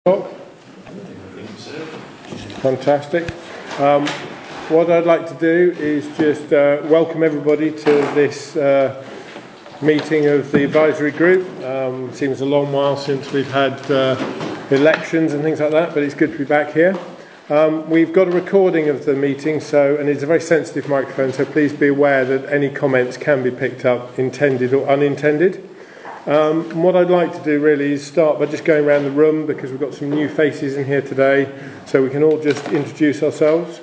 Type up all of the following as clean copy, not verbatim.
Fantastic. What I'd like to do is just welcome everybody to this meeting of the advisory group. It seems a long while since we've had elections and things like that, but it's good to be back here. We've got a recording of the meeting, and it's a very sensitive microphone, so please be aware that any comments can be picked up, intended or unintended. What I'd like to do really is start by just going around the room, because we've got some new faces in here today, so we can all just introduce ourselves.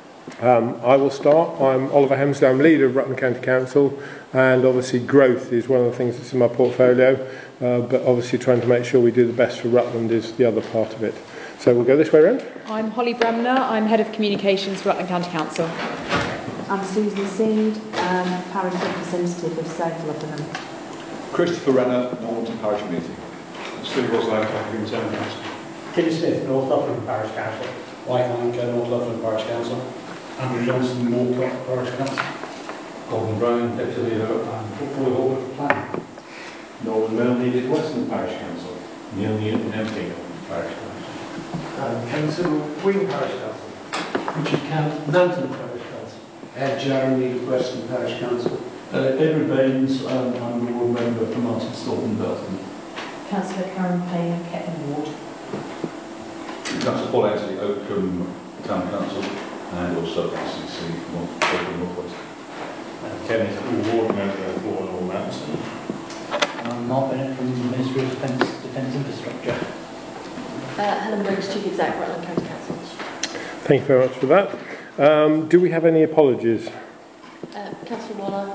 I will start. I'm Oliver Hemsley, I'm leader of Rutland County Council, and obviously growth is one of the things that's in my portfolio, but obviously trying to make sure we do the best for Rutland is the other part of it. So we'll go this way around. I'm Holly Bremner, I'm Head of Communications for Rutland County Council. I'm Susan Seed, Parish Representative of South Rutland. Christopher Renner, Normanton Parish Meeting. Steve Roslake, Acting Town Council. Tim Smith, North Lufton Parish Council. Mike Anker, North Lufton Parish Council. Andrew Johnson, Moorcock Parish Council. Gordon Brown, Deputy Leader and Football Hall Plan. Norman Mill, needed Western Parish Council. Neil Newton, MP, Parish Council. Councillor Wing Parish Council. Richard Count, Nanton Parish Council. Ed Jeremy, Western Parish Council. Edward Baines, I'm the ward member for Martin Staunton Burton. Councillor Karen Payne, Ketton Ward. Councillor Paul Ainsley, Oakham Town Council, and also CC Oakham North West. Kenneth, ward member for Normanton. I'm Mark Bennett from the Ministry of Defence Infrastructure. Helen Briggs, Chief Exec, Rutland County Council. Thank you very much for that. Do we have any apologies? Councillor Waller.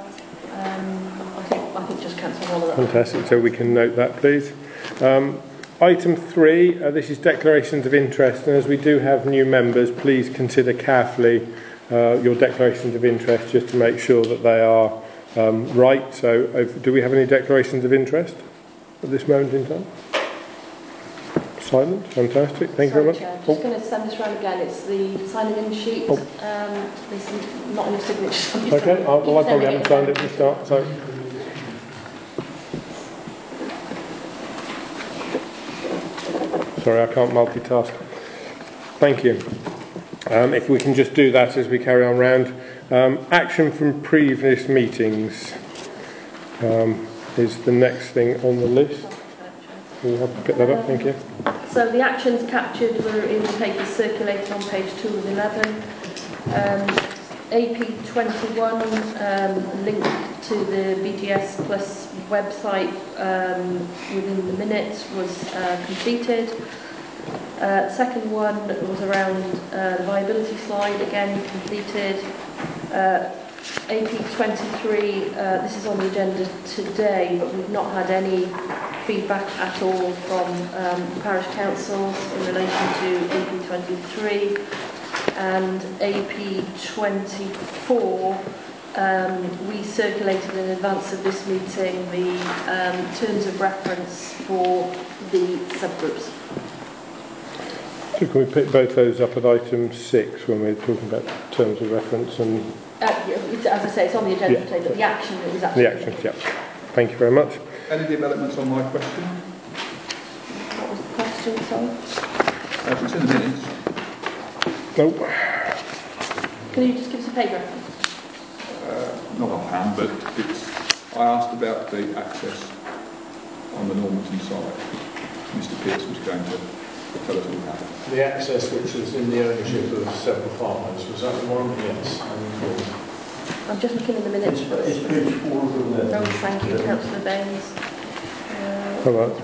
I think just Councillor Waller. Fantastic, so we can note that, please. Item 3, this is declarations of interest, and as we do have new members, please consider carefully your declarations of interest just to make sure that they are right. So do we have any declarations of interest at this moment in time? Silent, fantastic, thank you very much. Chair, just going to send this round again. It's the signing in sheet. This is not on your signature. Okay, well I probably haven't signed it from the start, so. Sorry, I can't multitask. Thank you. If we can just do that as we carry on round. Action from previous meetings is the next thing on the list. We'll have to pick that up, thank you. So the actions captured were in the papers circulated on page 2 of 11. AP21 link to the BGS Plus website within the minutes was completed. Second one was around the viability slide, again completed. AP23, this is on the agenda today, but we've not had any feedback at all from parish councils in relation to AP23. And AP24, we circulated in advance of this meeting the terms of reference for the subgroups. So can we pick both those up at item 6 when we're talking about terms of reference and... as I say, it's on the agenda today, but the action that was actually... The actions, yeah. Thank you very much. Any developments on my question? What was the question, sorry? It's in the minutes. Nope. Can you just give us a page reference? Not offhand, but I asked about the access on the Normanton side. Mr. Pearce was going to tell us all about it. The access which was in the ownership of several farmers, was that the one? Yes. I'm just looking in the minutes. It's page 4 of the Oh, thank you, Councillor Baines. All right.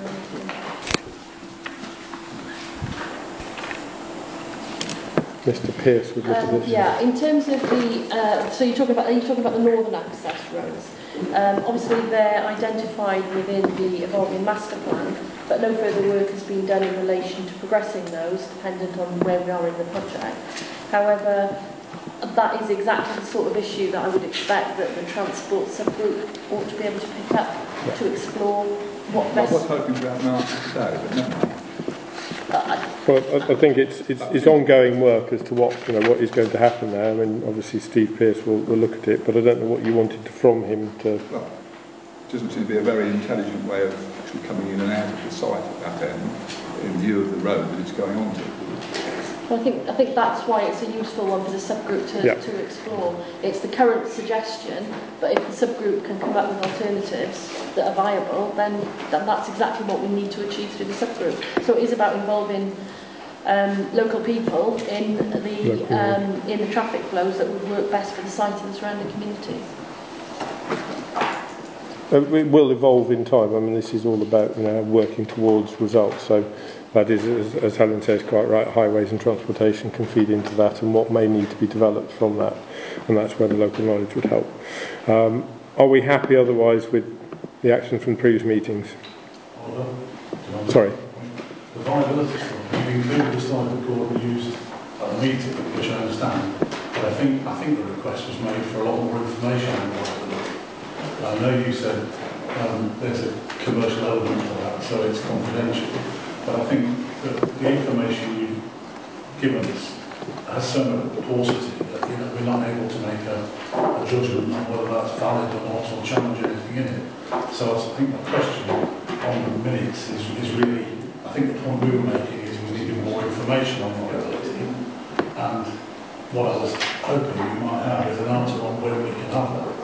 Mr. Pearce would look at this. Yeah, in terms of the, so you're talking about the northern access roads. Obviously, they're identified within the evolving master plan, but no further work has been done in relation to progressing those, dependent on where we are in the project. However, that is exactly the sort of issue that I would expect that the transport subgroup ought to be able to pick up to explore what best. I was hoping to have an answer today, but never mind. Well, I think it's ongoing work as to what is going to happen there. I mean, obviously Steve Pearce will look at it, but I don't know what you wanted from him to. Well, it doesn't seem to be a very intelligent way of actually coming in and out of the site at that end, in view of the road that it's going on to. I think that's why it's a useful one for the subgroup to explore. It's the current suggestion, but if the subgroup can come up with alternatives that are viable, then that's exactly what we need to achieve through the subgroup. So it is about involving local people in the traffic flows that would work best for the site and the surrounding communities. It will evolve in time. I mean, this is all about working towards results. So that is, as Helen says, quite right. Highways and transportation can feed into that, and what may need to be developed from that, and that's where the local knowledge would help. Are we happy otherwise with the action from previous meetings? Sorry. The viability study, you included the slide that Gordon used at the meeting, which I understand, but I think the request was made for a lot more information on viability. I know you said there's a commercial element to that, so it's confidential, but I think that the information you've given us has so much paucity that we're not able to make a judgment on whether that's valid or not, or challenge anything in it. So I think the question on the minutes is really, I think the point we were making is we needed more information on viability, and what I was hoping you might have is an answer on when we can have that.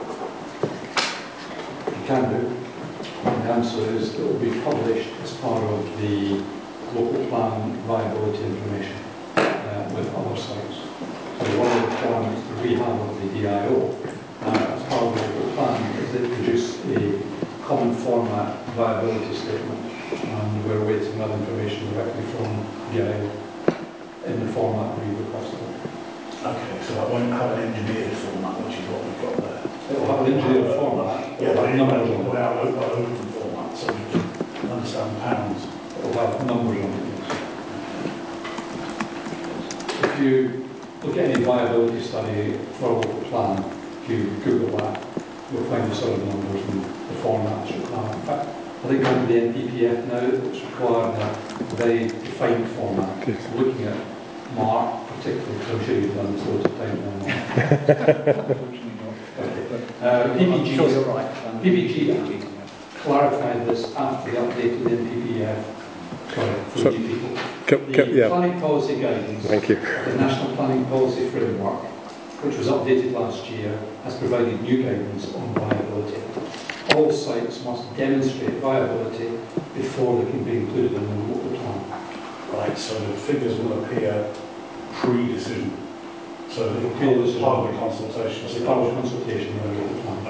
Can do. The answer is it will be published as part of the local plan viability information with other sites. So one of the requirements that we have of the DIO as part of the local plan is they produce a common format viability statement, and we're awaiting that information directly from DIO in the format we requested. Okay, so that won't have an engineered format, which is what we've got there. It will have an engineered format. Yeah, but numbers on the open format, so we can understand pounds. It will have numbers on it. If you look at any viability study for a local plan, if you Google that, you'll find the sort of numbers and the formats required. In fact, I think under the NPPF now, it's required a very defined format. Looking at Mark, particularly, because I'm sure you've done this loads of times now. PPG clarified this after the update to the NPPF. Sorry, for you people. The planning policy guidance, the National Planning Policy Framework, which was updated last year, has provided new guidance on viability. All sites must demonstrate viability before they can be included in the local plan. Right, so the figures will appear pre-decision. So it will be part of the consultation. It's part of the consultation on the local plan.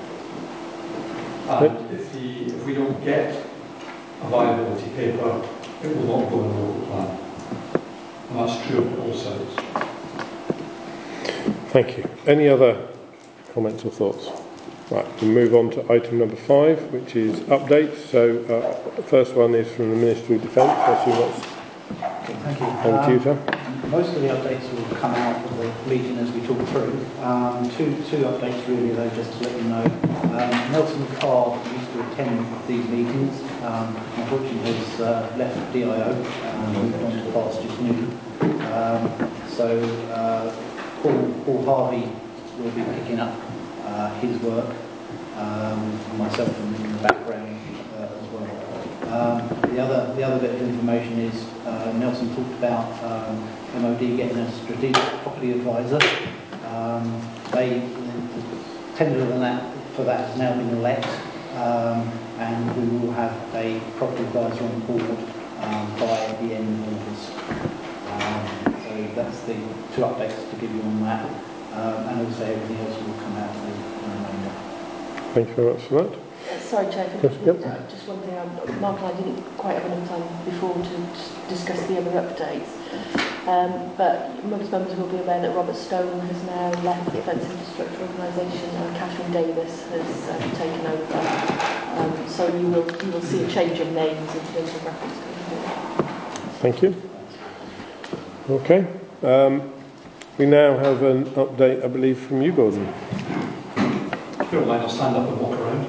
And if we don't get a viability paper, it will not go in the local plan. And that's true of all sites. Thank you. Any other comments or thoughts? Right, we'll move on to item number 5, which is updates. So the first one is from the Ministry of Defence. I assume that's Thank you. over to you, sir. Most of the updates will come out of the meeting as we talk through. Two updates really though, just to let you know. Nelson Carr used to attend these meetings. Unfortunately has left DIO and moved on to pastures new. So Paul Harvey will be picking up his work, myself in the background as well. The other bit of information is Nelson talked about MOD getting a strategic property advisor. The tender for that has now been let, and we will have a property advisor on board by the end of August. So that's the two updates to give you on that, and also everything else will come out of the remainder. Thank you very much for that. Sorry, Chair, just one thing. Mark and I didn't quite have enough time before to discuss the other updates. But most members will be aware that Robert Stone has now left the Defence Infrastructure Organisation and Catherine Davis has taken over. So you will see a change of names in terms of reference to the board. Thank you. Okay. We now have an update, I believe, from you, Gordon. If you don't mind, I'll stand up and walk around.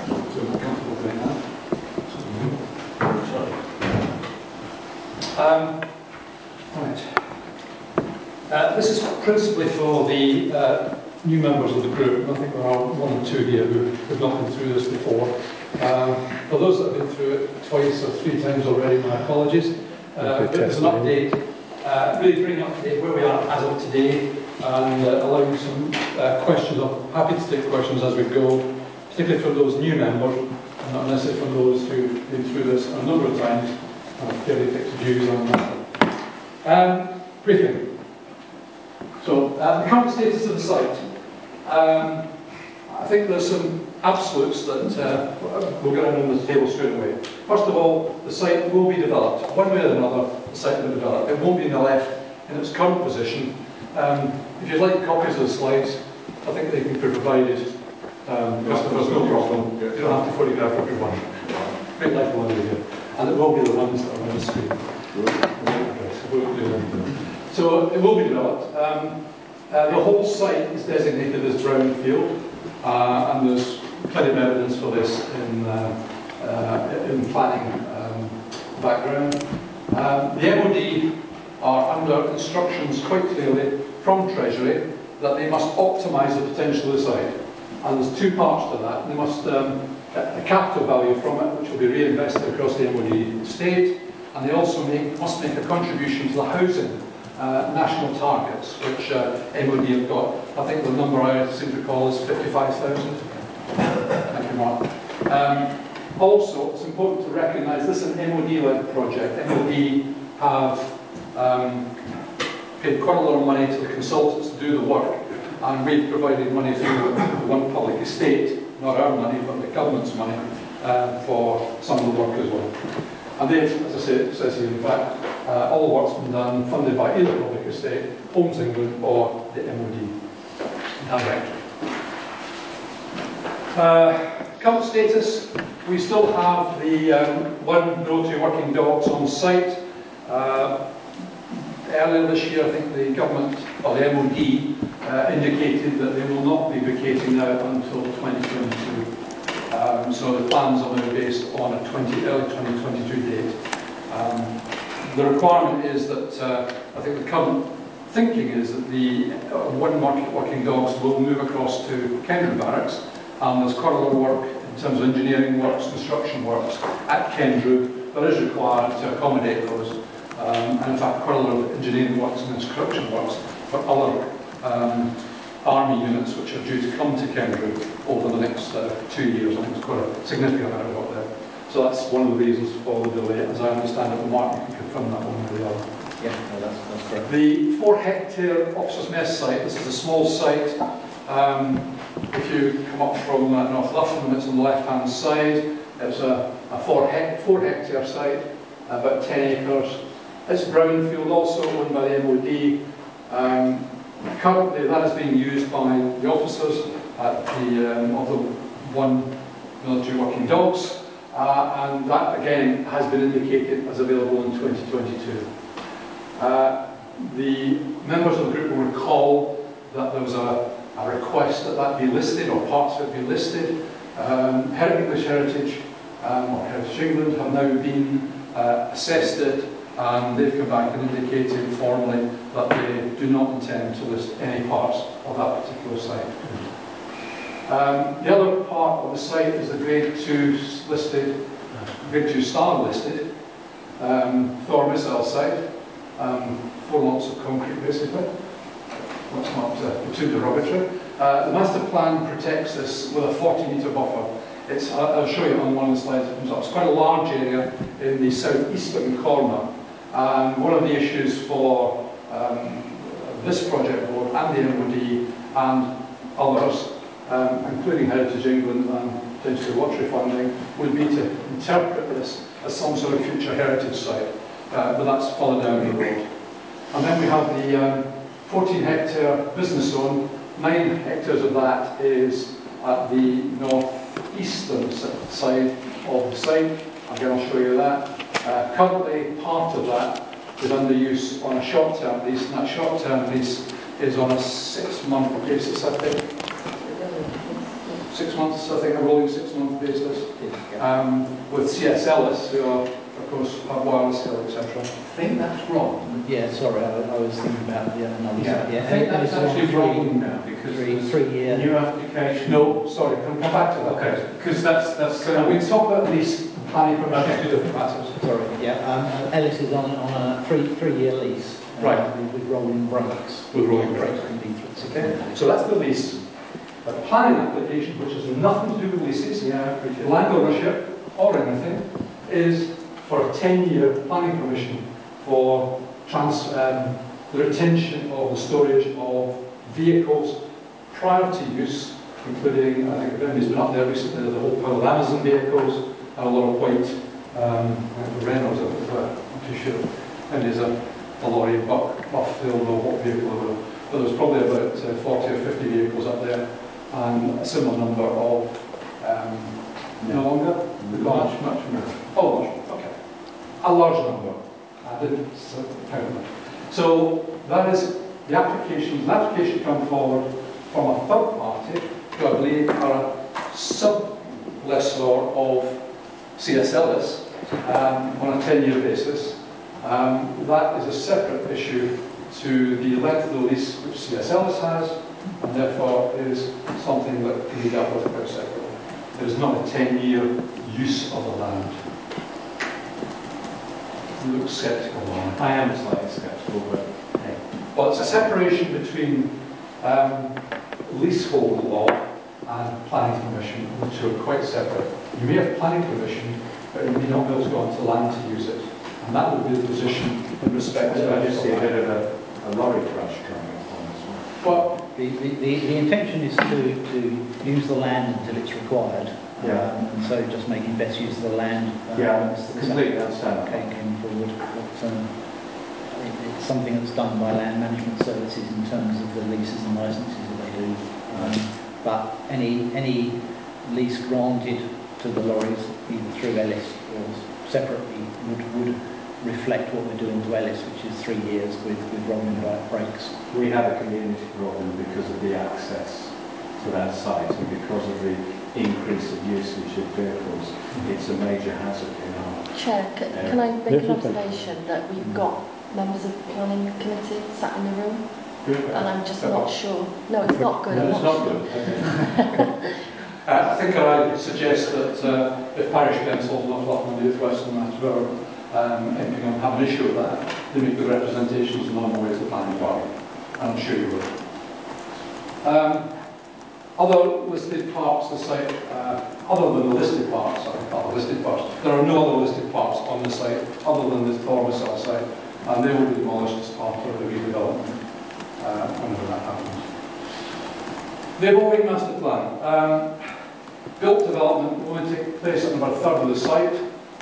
This is principally for the new members of the group. I think there are one or two here who have not been through this before. For those that have been through it twice or three times already, my apologies. There's an update, really bringing up to date where we are as of today, and allowing some questions. I'm happy to take questions as we go, particularly from those new members, and not necessarily from those who've been through this a number of times and have fairly fixed views on that. Briefing. So, the current status of the site. I think there's some absolutes that we'll get on the table straight away. First of all, the site will be developed. One way or another, the site will be developed. It won't be left in its current position. If you'd like copies of the slides, I think they can be provided. Customers, no problem. You don't have to photograph everyone. Great life one here. And it will be the ones that are on the screen. So it will be developed. The whole site is designated as brownfield, and there's plenty of evidence for this in planning background. The MOD are under instructions quite clearly from Treasury that they must optimise the potential of the site. And there's two parts to that. They must get the capital value from it, which will be reinvested across the MOD estate, and they also must make a contribution to the housing national targets, which MOD have got. I think the number I seem to recall is 55,000. Thank you, Mark. Also, it's important to recognise this is an MOD-led project. MOD have paid quite a lot of money to the consultants to do the work, and we've provided money through the One Public Estate, not our money, but the government's money, for some of the work as well. And they've, as I say, it says here, in fact, all the work's been done, funded by either Public Estate, Homes England, or the MOD directly. Current status, we still have the one rotary working dogs on site. Earlier this year, I think the government, or the MOD, indicated that they will not be vacating now until 2022. So the plans are now based on a early 2022 date. The requirement is that, I think the current thinking is that the one working dogs will move across to Kendrew Barracks, and there's quite a lot of work in terms of engineering works, construction works at Kendrew that is required to accommodate those. And in fact, quite a lot of engineering works and construction works for other army units which are due to come to Kendrew over the next 2 years. I think it's quite a significant amount of work there. So that's one of the reasons for the delay. As I understand it, Mark, you can confirm that one or the other. Yeah, no, that's correct. The 4-hectare Officers' Mess site, this is a small site. If you come up from North Lufton, it's on the left-hand side. It's a 4-hectare site, about 10 acres. It's brownfield, also owned by the MOD. Currently, that is being used by the officers at of the one military working dogs, and that again has been indicated as available in 2022. The members of the group will recall that there was a request that that be listed, or parts of it be listed. English Heritage or Heritage England have now been assessed it, and they've come back and indicated formally that they do not intend to list any parts of that particular site. The other part of the site is the Grade 2 listed, Grade 2 star listed Thor missile site, 4 lots of concrete basically. That's not too derogatory. The master plan protects this with a 40-metre buffer. I'll show you on one of the slides. It's quite a large area in the southeastern corner. And one of the issues for this project board and the MOD and others, including Heritage England and potentially lottery funding, would be to interpret this as some sort of future heritage site. But that's further down the road. And then we have the 14-hectare business zone. 9 hectares of that is at the northeastern side of the site. Again, I'll show you that. Currently, part of that is under use on a short-term lease, and that short-term lease is on a 6-month basis, I think. 6 months, I think, a rolling 6-month basis. With CS Ellis, who are, of course, have wireless hill, etc. I think that's wrong. Yeah, sorry, I was thinking about the numbers. I think that's actually wrong now, because three-year new application. No, sorry, can we come back to that? Okay, because that's So we talk about lease planning permission. Two different matters. Sorry, yeah. Ellis is on a three-year lease. Right. With rolling breaks. With rolling breaks. Okay. So that's the lease. A planning application, which has nothing to do with leases, land ownership or anything, is for a 10-year planning permission for the retention of the storage of vehicles prior to use, including, I think everybody's been up there recently, the whole pile of Amazon vehicles and a lot of white Renaults, I'm not too sure. And there's a lorry, buff, they'll know what vehicle they were. But there's probably about 40 or 50 vehicles up there, and a similar number of, no longer? Much more. Oh, much more, okay. A large number. I didn't count that. So that is the application. The application come forward from a third party, who I believe are a sub-lessor of CS Ellis on a 10-year basis. That is a separate issue to the length of the lease which CS Ellis has, and therefore is something that can be dealt with quite separately. It is not a 10-year use of the land. You look sceptical on it. I am slightly sceptical, but hey. Well, it's a separation between leasehold law and planning permission, which are quite separate. You may have planning permission, but you may not be able to go onto land to use it. And that would be the position in respect to I just see a bit of a lorry crash coming up on this one. Well, the intention is to use the land until it's required. And so just making best use of the land. Completely understand. Came forward. It's something that's done by land management services in terms of the leases and licences that they do. But any lease granted to the lorries, either through Ellis or separately, would reflect what we're doing to Ellis, which is 3 years with rolling breaks. We have a community problem because of the access to that site, and because of the increase of usage of vehicles. It's a major hazard in our Chair, can I make an observation that we've got members of the planning committee sat in the room? And I'm just not sure. No, it's not good. No, it's not good. I think I suggest that if parish councils, not Fluffman and Youth West and Mansborough, anything on have an issue with that, they make the representations in normal ways of the planning department. I'm sure you will. Other listed parts of the site, other than the listed parts, there are no other listed parts on the site other than the Tormacell site, and they will be demolished as part of the redevelopment whenever that happens. The evolving master plan. Built development will only take place on about a third of the site.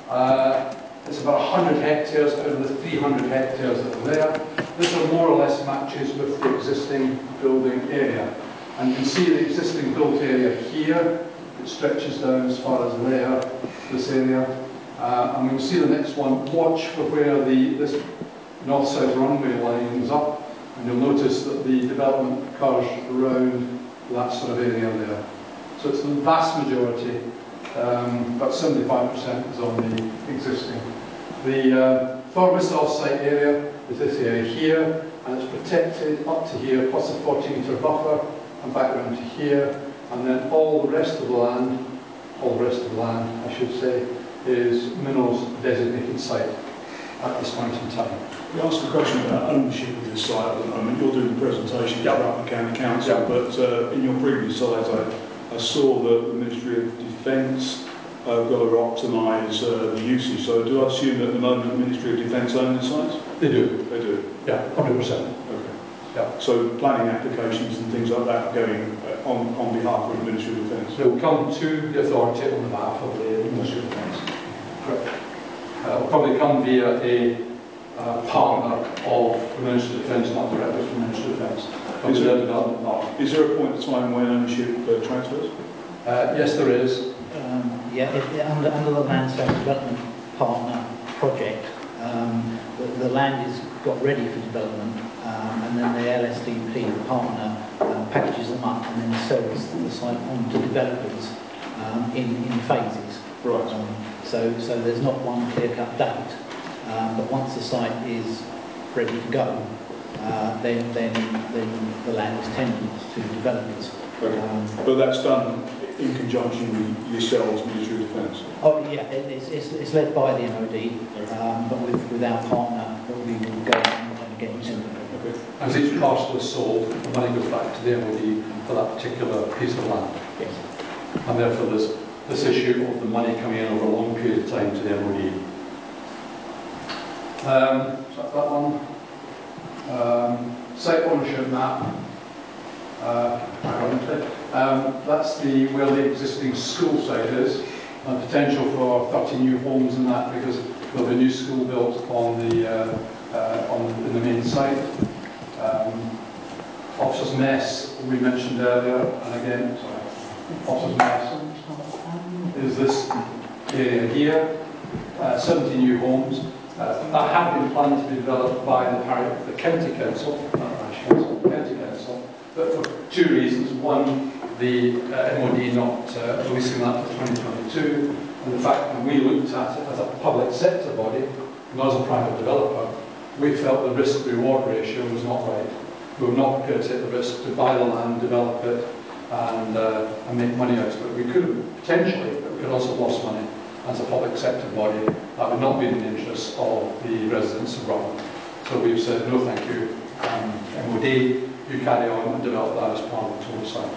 It's about 100 hectares out of the 300 hectares that are there. This more or less matches with the existing building area. And you can see the existing built area here. It stretches down as far as there, this area. And we can see the next one. Watch for where this north-south runway lines up. And you'll notice that the development occurs around that sort of area there. So it's the vast majority, about 75% is on the existing. The Thormacell site area is this area here, and it's protected up to here, plus a 40-metre buffer, and back around to here. And then all the rest of the land, I should say, is minerals designated site at this point in time. We asked a question about ownership of this site at the moment. You're doing the presentation for Rutland County Council, but in your previous slides I saw that the Ministry of Defence got to optimise the usage. So do I assume that at the moment the Ministry of Defence own the sites? They do. They do? Yeah, 100%. Okay. Yeah. So planning applications and things like that are going on behalf of the Ministry of Defence? They will come to the authority on behalf of the Ministry of Defence. Correct. It will probably come via a partner of the Ministry of Defence, not directly from the Ministry of Defence. Is there a point in time when ownership transfers? Yes, there is. Under the Land Sale Development Partner project, the land is got ready for development, and then the LSDP, the partner, packages them up and then sells the site on to developers in phases. Right. So there's not one clear-cut date, but once the site is ready to go, then the land is tendered to developers. Okay. But that's done in conjunction with yourselves, Ministry of Defence? Oh, yeah, it's led by the MOD, but with our partner, that we will go and get into. As each parcel is sold, the money goes back to the MOD for that particular piece of land. Yes. And therefore there's this issue of the money coming in over a long period of time to the MOD. So that's that one. Site ownership map. Ironically. That's where the existing school site is. Potential for 30 new homes in that because there'll be a new school built on in the main site. Officers' Mess we mentioned earlier, and again, sorry, Officers' Mess is this area here. 70 new homes that have been planned to be developed by the county council, not parish council, the county council, but for two reasons. One, the MOD not releasing that to 2022, and the fact that we looked at it as a public sector body, not as a private developer, we felt the risk-reward ratio was not right. We were not prepared to take the risk to buy the land, develop it, and make money out of it. We could have potentially, but we could also have lost money. As a public sector body, that would not be in the interests of the residents of Rutland. So we've said, no thank you, MOD, you carry on and develop that as part of the total site.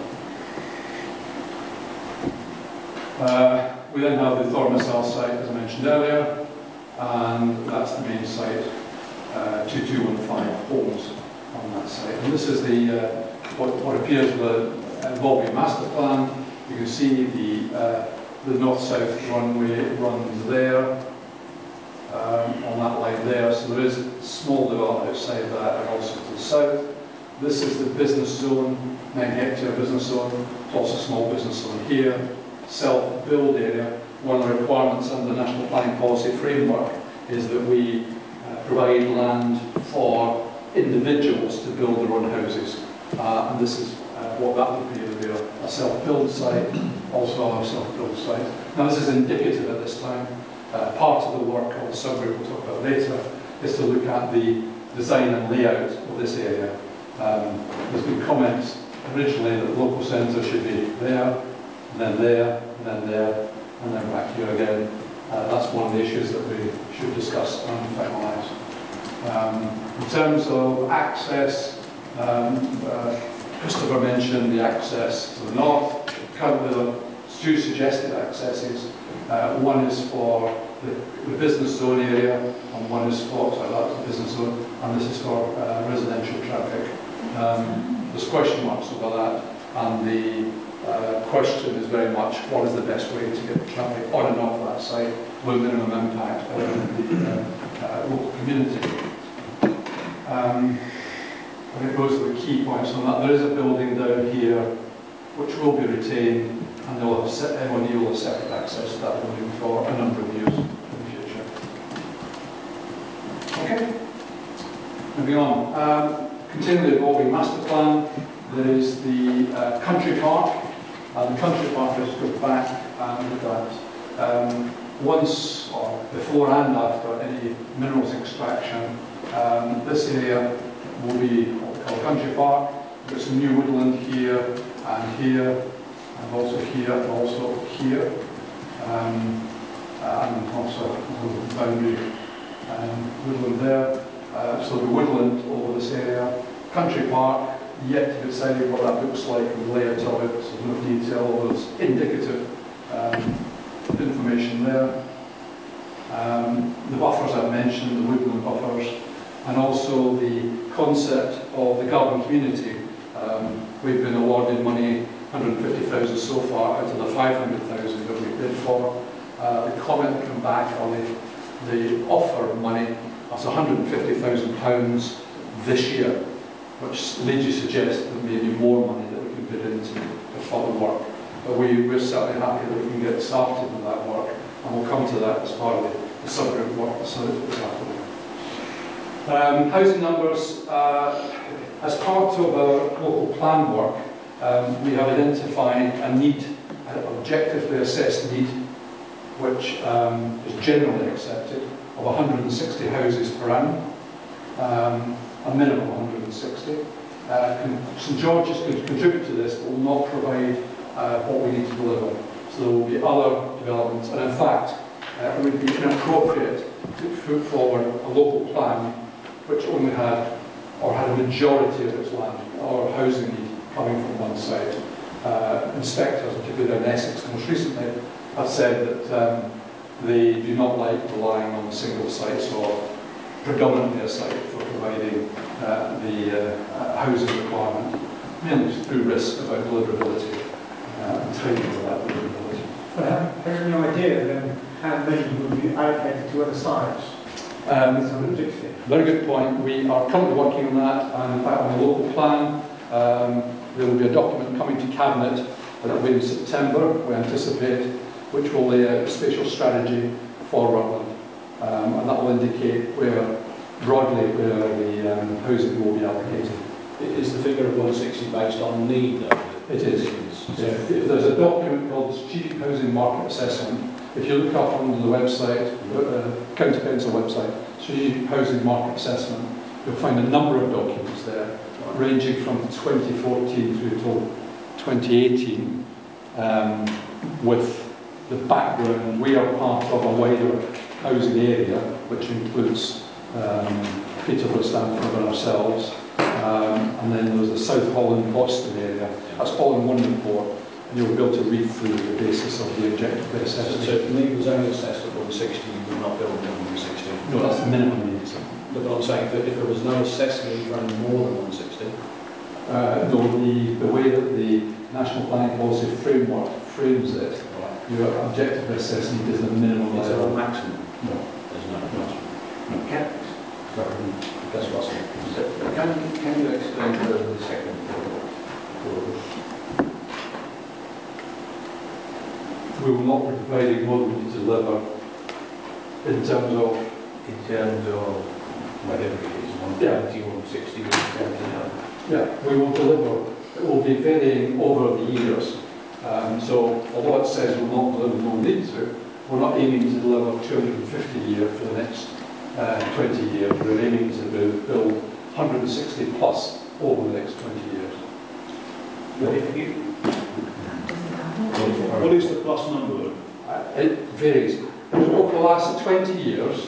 We then have the Thormissal site, as I mentioned earlier, and that's the main site, 2215 homes on that site. And this is the what appears the evolving master plan. You can see the north-south runway runs there, on that line there. So there is small development outside that and also to the south. This is the business zone, 9-hectare business zone. It's also a small business zone here. Self-build area. One of the requirements under the National Planning Policy Framework is that we provide land for individuals to build their own houses. And this is what that would be. It would be a self-build site, also a self-build site. Now this is indicative at this time. Part of the work of the subgroup we'll talk about later is to look at the design and layout of this area. There's been comments originally that the local centre should be there, and then there, and then there, and then back here again. That's one of the issues that we should discuss and finalise. In terms of access, Christopher mentioned the access to the north. Currently there are two suggested accesses. One is for the business zone area, and one is for, that's the business zone, and this is for residential traffic. There's question marks over that, and the question is very much what is the best way to get the traffic on and off that site with minimum impact on the local community. I think those are the key points on that. There is a building down here which will be retained, and MOD will have separate access to that building for a number of years in the future. Okay, moving on. Continuing the evolving master plan, there is the country park. The country park, let's go back and look at once or before and after any minerals extraction. This area will be what we call country park. We've got some new woodland here, and also here, and also here, and also a boundary woodland there. So the woodland over this area. Country park, yet to be decided what that looks like and the layout of it, so no detail, although there's indicative information there. The buffers I've mentioned, the woodland buffers, and also the concept of the garden community. We've been awarded money, 150,000 so far, out of the 500,000 that we bid for. The comment come back on the offer of money as £150,000 this year, which leads you to suggest that maybe more money that we can bid into to further work. But we're certainly happy that we can get started with that work, and we'll come to that as part of the subgroup work this afternoon. Housing numbers, as part of our local plan work, we have identified a need, an objectively assessed need, which is generally accepted, of 160 houses per annum, a minimum of 160. St George's could contribute to this, but will not provide what we need to deliver. So there will be other developments, and in fact, it would be inappropriate to put forward a local plan which only had, or had a majority of its land or housing need coming from one site. Inspectors, particularly down in Essex, most recently, have said that they do not like relying on single sites or predominantly a site for providing the housing requirement, mainly through risk about deliverability and timing of that deliverability. But have you any idea then how many would be allocated to other sites? Very good point. We are currently working on that, and in fact on a local plan. There will be a document coming to Cabinet, and that will be in September, we anticipate, which will lay out a spatial strategy for Rutland. And that will indicate broadly where the housing will be allocated. Is the figure of 160 based on need though? It is. There's a document called the Strategic Housing Market Assessment. If you look up on the website, County Council website, Strategic Housing Market Assessment, you'll find a number of documents there, ranging from 2014 through to 2018, with the background. We are part of a wider housing area, which includes Peterborough, Stamford and ourselves, and then there's the South Holland, Boston area. That's all in one report, and you'll be able to read through the basis of the objective assessment. So if the need was only assessed at 160, you would not build more than 160? No, that's the minimum need. But I'm saying that if there was no assessment for any more than 160? No, the way that the National Planning Policy Framework frames it, your objective assessment is the minimum Is there level. a maximum? No. There's no maximum. That's what I said. Can you explain further the second clause? We will not be providing more than we deliver in terms of Whatever it is, 130, 160, 170. Yeah, we will deliver. It will be varying over the years. So although it says we'll not deliver no need to, we're not aiming to deliver 250 a year for the next 20 years. We're aiming to build 160 plus over the next 20 years. But if you... What is the plus number? It varies. Over the last 20 years,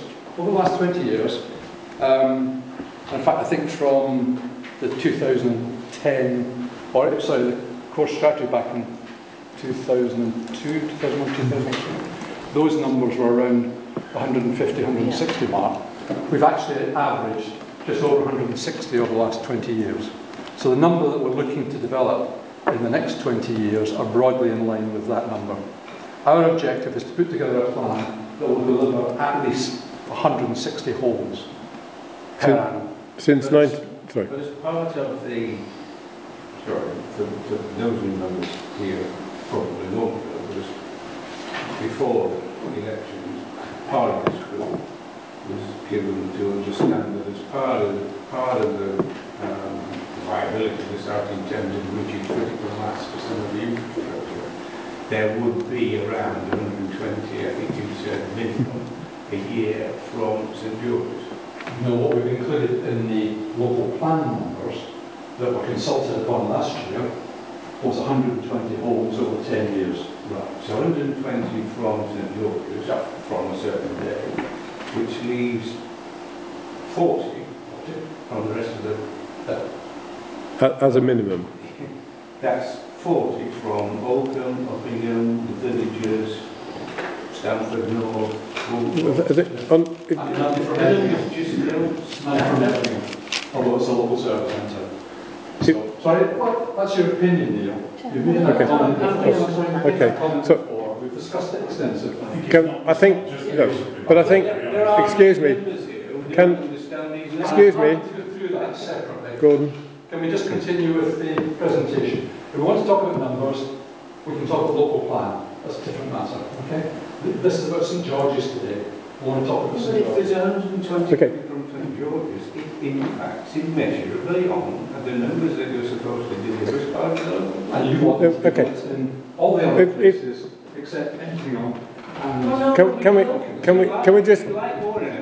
in fact I think from the 2010, the core strategy back in 2002, 2003, those numbers were around 150, 160 mark. We've actually averaged just over 160 over the last 20 years. So the number that we're looking to develop in the next 20 years are broadly in line with that number. Our objective is to put together a plan that will deliver at least 160 homes per annum. Since 90... Sorry. But as part of the... Sorry, for those who know here probably won't know, was before the elections, part of this group was given to understand that as part of the viability of the site in terms of which is critical mass for some of the infrastructure, there would be around 120, I think you said minimum, a year from St George's. No, what we've included in the local plan numbers that were consulted upon last year was 120 homes over 10 years. Right, so 120 from St George's from a certain day, which leaves 40 from the rest of the... As a minimum. That's 40 from Oakham, Uppingham, the villages, Stamford North, although it's a local service centre. So, sorry, that's your opinion, Neil. You've made a comment before. Okay. So, we've discussed it extensively. Excuse me. Excuse me. Gordon. Can we just continue with the presentation? If we want to talk about numbers, we can talk about local plan. That's a different matter. Okay. This is about St George's today. We want to talk about St George's. If there's 120 from St George's, it impacts immeasurably on the numbers that you're supposed to deliver as part of the local plan. And you want to do it in all the other places except Enfield.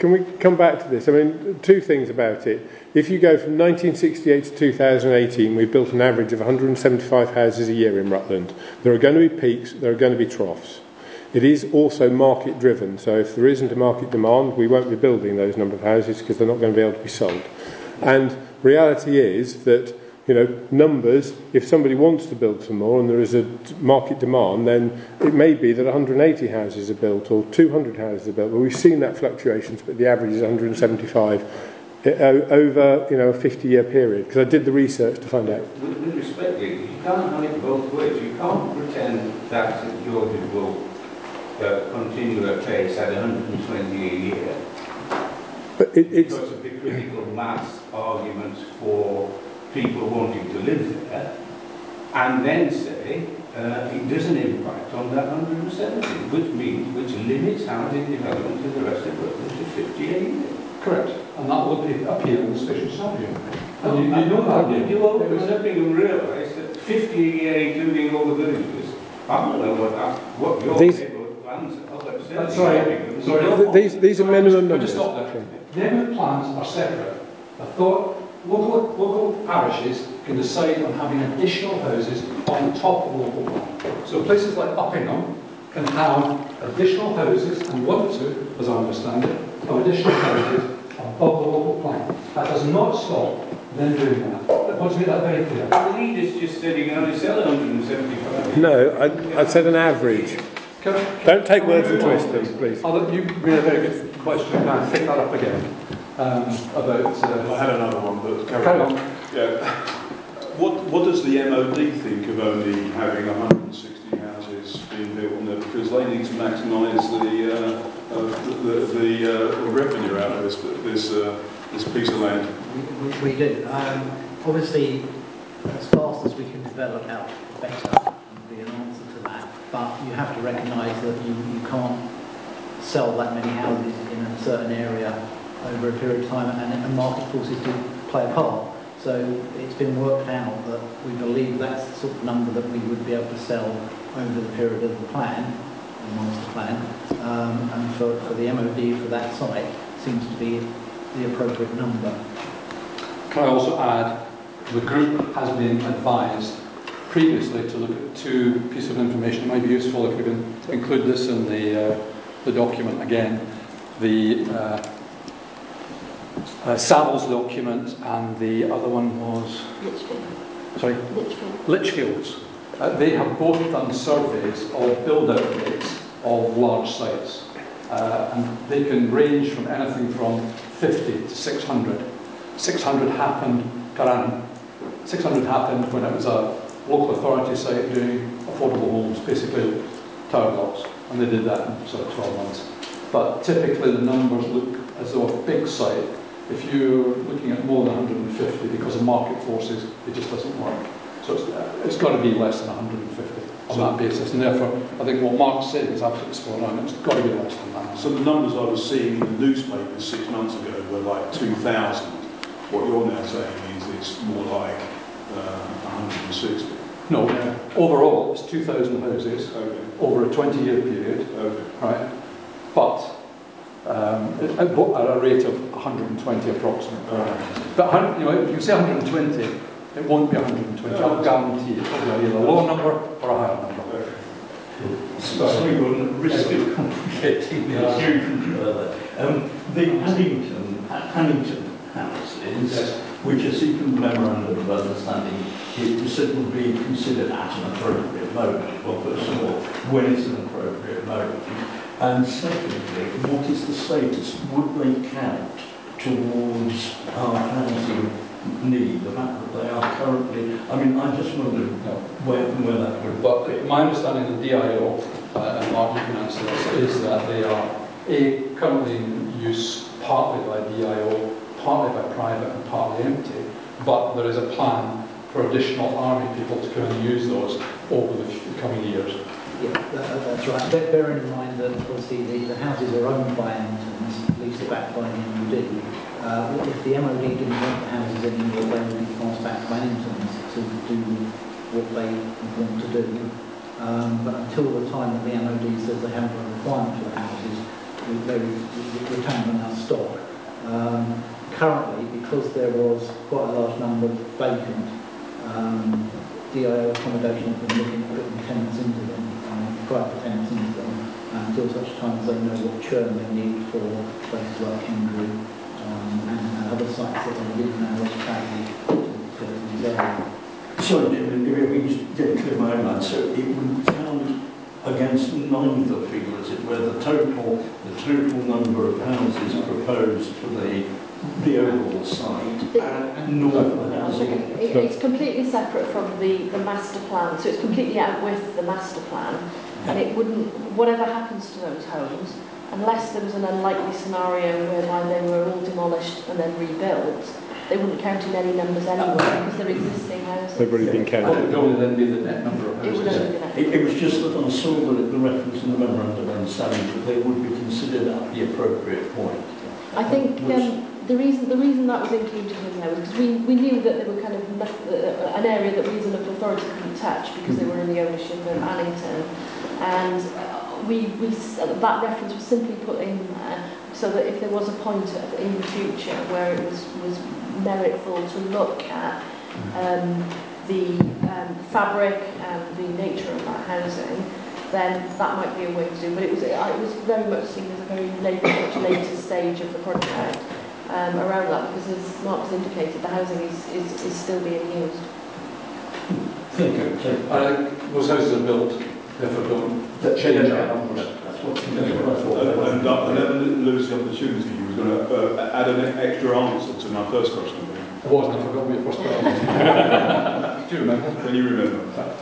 can we come back to this? I mean, two things about it. If you go from 1968 to 2018, we've built an average of 175 houses a year in Rutland. There are going to be peaks, there are going to be troughs. It is also market driven, so if there isn't a market demand, we won't be building those number of houses because they're not going to be able to be sold. And reality is that, you know, numbers, if somebody wants to build some more and there is a market demand, then it may be that 180 houses are built or 200 houses are built. But we've seen that fluctuations, but the average is 175 over, you know, a 50-year period, because I did the research to find out. With respect, you can't have it both ways. You can't pretend that St George's will continue at pace at 120 a year. But it's because of the critical mass arguments for people wanting to live there, and then say it doesn't impact on that 170, which limits housing development in the rest of Rutland to 50 a year. Correct, and that would appeal in the special subject. And you know that. You open something and realise that 50 a year, including all the villages, I don't know what your neighbourhood plans are, but sorry. These are minimum numbers. Just stop there. Neighbourhood plans are separate. I thought local parishes can decide on having additional houses on top of local plan. So places like Uppingham can have additional houses and want to, as I understand it, have additional houses above the local plan. That does not stop them doing that. I want to make that very clear. The leader's just said you can only sell 175. No, I said an average. Don't take words and twist them, please. You made a very good question. Can I pick that up again? About... I had another one, but carry on. Yeah. What does the MOD think of only having 160 houses being built on there? Because they need to maximise the revenue out of this piece of land. Which we do. Obviously, as fast as we can develop out, better would be an answer to that. But you have to recognise that you can't sell that many houses in a certain area over a period of time, and market forces do play a part. So it's been worked out that we believe that's the sort of number that we would be able to sell over the period of the plan, the master plan, and for the MOD for that site seems to be the appropriate number. Can I also add, the group has been advised previously to look at two pieces of information. It might be useful if we can include this in the document again. The Savills document, and the other one was... Litchfields. They have both done surveys of build-out rates of large sites. And they can range from anything from 50 to 600. 600 happened, 600 happened when it was a local authority site doing affordable homes, basically tower blocks, and they did that in sort of 12 months. But typically the numbers look as though a big site, if you're looking at more than 150 because of market forces, it just doesn't work. So it's got to be less than 150 on that basis, and therefore I think what Mark said is absolutely spot on. It's got to be less than that. So the numbers I was seeing in the newspapers 6 months ago were like 2,000. What you're now saying is it's more like 160. No, overall it's 2,000 houses over a 20-year period, right? But at a rate of 120 approximately. But you know, if you say 120, it won't be 120. I'll guarantee it. It'll be either a lower number or a higher number. Sorry, Gordon, risk of complicating the issue further. The Hannington houses, which are seeking memorandum of understanding, it said would be considered at an appropriate moment. Well, first of all, when is an appropriate moment? And secondly, what is the status? Would they count towards our housing need, the fact that they are currently... I mean, I just wondered where that would... But my understanding of the DIO, and Mark, you can answer this, is that they are currently in use partly by DIO, partly by private and partly empty, but there is a plan for additional army people to come and use those over the coming years. Yeah, that's right. Bearing in mind that obviously the houses are owned by Anningtons, leased back by the MOD. If the MOD didn't want the houses anymore, they would be passed back to Anningtons to do what they want to do. But until the time that the MOD says they haven't got a requirement for the houses, they retain them in our stock. Currently, because there was quite a large number of vacant DIO accommodation, have been looking at putting tenants into them, private tenants into them, until such time as they know what churn they need for places like Kendrew and other sites that they live now as traffic to these areas. Sorry, Jim, if we just get it clear my own mind, so it would count against neither figure, as it were, the total number of houses proposed for the overall site and nor the housing. It's completely separate from the master plan, so it's completely out with the master plan, and it wouldn't, whatever happens to those homes, unless there was an unlikely scenario whereby they were all demolished and then rebuilt, they wouldn't count in any numbers anyway because they're existing houses. They've already been counted. It would only then be the net number of houses. It would only be the net. It was just that I saw the reference in the memorandum of understanding that they would be considered at the appropriate point. I think the reason that was included in there was because we knew that they were kind of an area that we as a local authority couldn't touch because they were in the ownership of Annington, and that reference was simply put in there so that if there was a point in the future where it was meritful to look at the fabric and the nature of that housing, then that might be a way to do. But it was very much seen as a very much later stage of the project around that, because as Mark has indicated, the housing is still being used. Thank you. Those houses are built, therefore don't change our numbers. That's what and then lose the opportunity. You were going to add an extra answer to my first question. I wasn't, I forgot what your first question. Do you remember? Can you remember?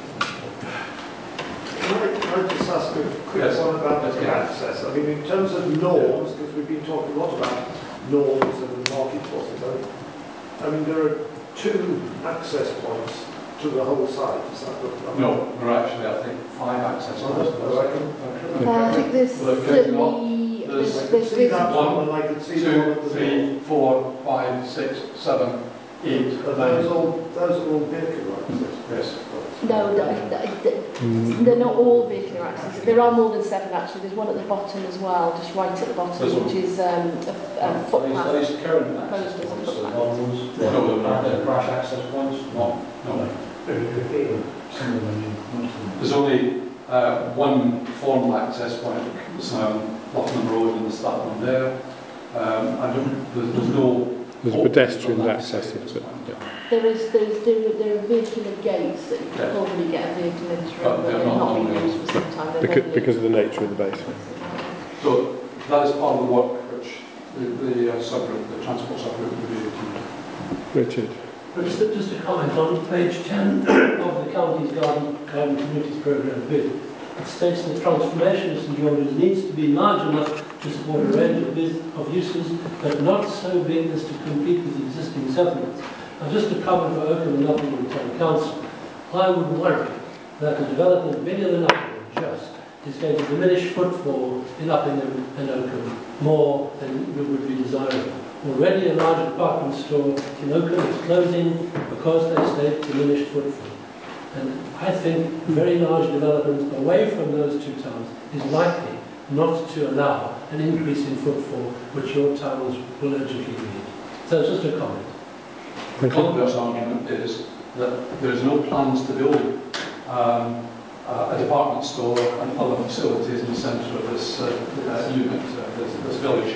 Can I just ask a quick one about the access? I mean, in terms of norms, because we've been talking a lot about norms and market forces. I mean, there are 2 access points to the whole site. Is that right? No, there are actually, I think, 5 access points. I think there's certainly there's one, and I could see 2, 3, 4, 5, 6, 7, 8. Are those are all vehicular access? Yes. No, they're not all vehicular access. There are more than 7 actually. There's one at the bottom as well, just right at the bottom, which is a footpath. Are these current access points? No, they're crash access points. No. There's only one formal access point, Lockham Road and the start one there. There's no. There's pedestrians access to it. There are vehicular gates that you can probably get a vehicle in through, but they're not being used for some time. Because of the nature of the basement. So that is part of the work which the transport subgroup will be looking at. Richard. Just a comment on page 10 of the County's Garden Communities Programme bid. It states that transformation of St George's needs to be large enough to support a range of uses, but not so big as to compete with existing settlements. Now, just a comment for Oakham and Uppingham Town Council. I would worry that the development bigger than Uppingham just is going to diminish footfall in Uppingham and Oakham more than would be desirable. Already a large department store in Oakham is closing because they state diminished footfall. And I think very large development away from those 2 towns is likely not to allow an increase in footfall, which your towns will urgently need. So it's just a comment. The converse argument is that there is no plans to build a department store and other facilities in the centre of this unit, this village.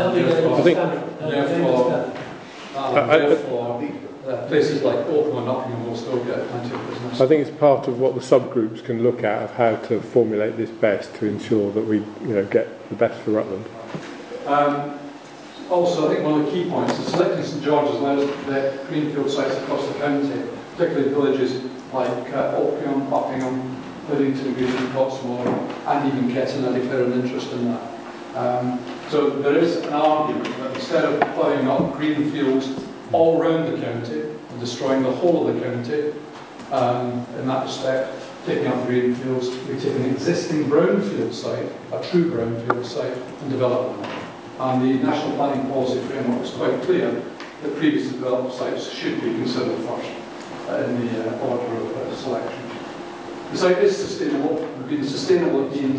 Therefore, places like Oakham and Uppingham will still get plenty of business. I think it's part of what the subgroups can look at of how to formulate this best to ensure that we get the best for Rutland. Also, I think one of the key points is selecting St George's allows the greenfield sites across the county, particularly villages like Oakham, Uppingham, Liddington, Green, Cotswold, and even Ketton. I declare an interest in that. So there is an argument that instead of ploughing up greenfields all around the county and destroying the whole of the county, in that respect, taking up greenfields, we take an existing brownfield site, a true brownfield site, and develop them. And the National Planning Policy Framework is quite clear that previously developed sites should be considered first in the order of selection. The site is sustainable. Being sustainable, it means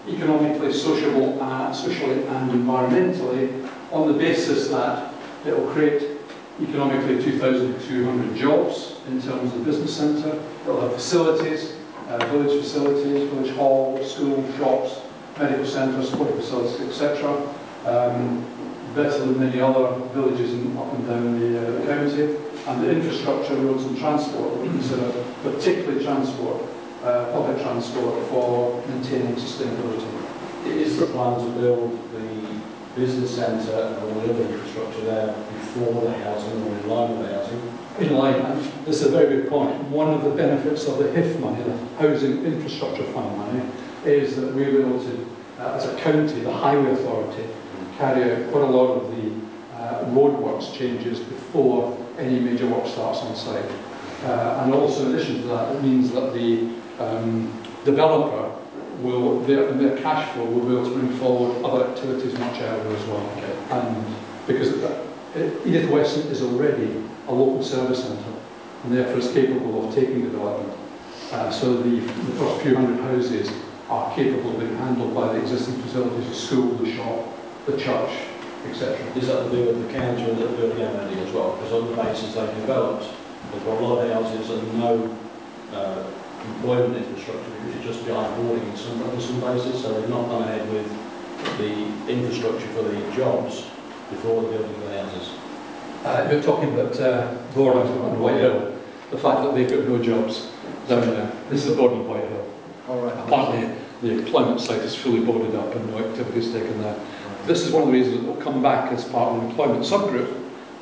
economically, socially and environmentally, on the basis that it will create economically 2,200 jobs in terms of the business centre. It will have facilities, village hall, school, shops, medical centres, sporting facilities, etc. Better than many other villages up and down the county. And the infrastructure, roads and transport, we consider particularly transport, public transport, for maintaining sustainability. It is the plan to build the business centre and all the other infrastructure there before the housing, or in line with the housing? In line, and this is a very good point. One of the benefits of the HIF money, the Housing Infrastructure Fund money, is that we're able to, as a county, the Highway Authority, carry out quite a lot of the roadworks changes before any major work starts on site. And also, in addition to that, it means that the developer will, their cash flow will be able to bring forward other activities much earlier as well. Okay. And because Edith Weston is already a local service centre, and therefore is capable of taking development. So the first few hundred houses are capable of being handled by the existing facilities, the school, the shop, the church, etc. Is that to do with the county or is that to do with the MOD as well? Because on the basis they've developed, they've got a lot of houses and no employment infrastructure, which is just behind boarding in some places, so they've not gone ahead with the infrastructure for the jobs before the building of the houses. You're talking about Borden and Whitehill, the fact that they've got no jobs down there. This is Borden and Whitehill. All right. Apparently the employment site is fully boarded up and no activities taken there. This is one of the reasons it will come back as part of the employment subgroup.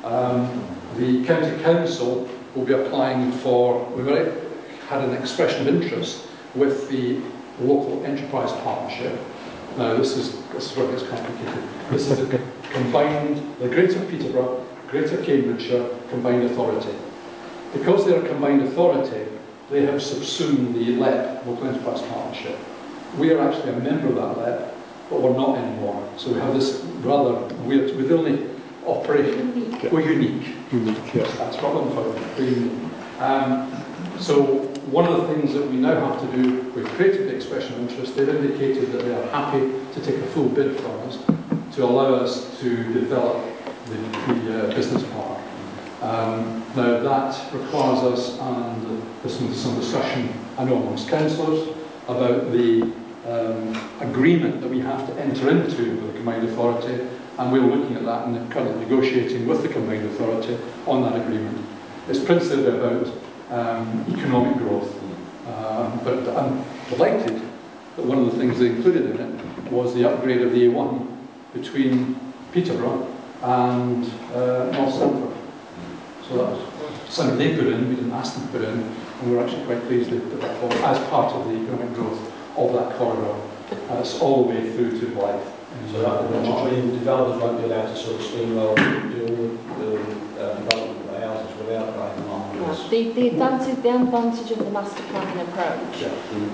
The County Council will be applying for, we've already had an expression of interest with the local enterprise partnership. Now this is where it gets complicated. This is a combined, the Greater Peterborough, Greater Cambridgeshire Combined Authority. Because they're a combined authority, they have subsumed the LEP, Local Enterprise Partnership. We are actually a member of that LEP, but we're not anymore. So we have this rather weird, we only operate, we're unique. Unique, yes. That's what I'm for, we're unique. So one of the things that we now have to do, we've created the expression of interest, they've indicated that they are happy to take a full bid from us to allow us to develop the business park. Now that requires us, and there's some discussion, I know amongst councillors, about the agreement that we have to enter into with the Combined Authority, and we're looking at that and currently negotiating with the Combined Authority on that agreement. It's principally about economic growth, but I'm delighted that one of the things they included in it was the upgrade of the A1 between Peterborough and North Stamford. So that was something they put in, we didn't ask them to put in, and we're actually quite pleased they put that forward as part of the economic growth of that corridor. It's all the way through to Blythe. So I mean, developers won't be allowed to sort of steamroll do all the development of the houses without going along with this. The advantage of the master planning approach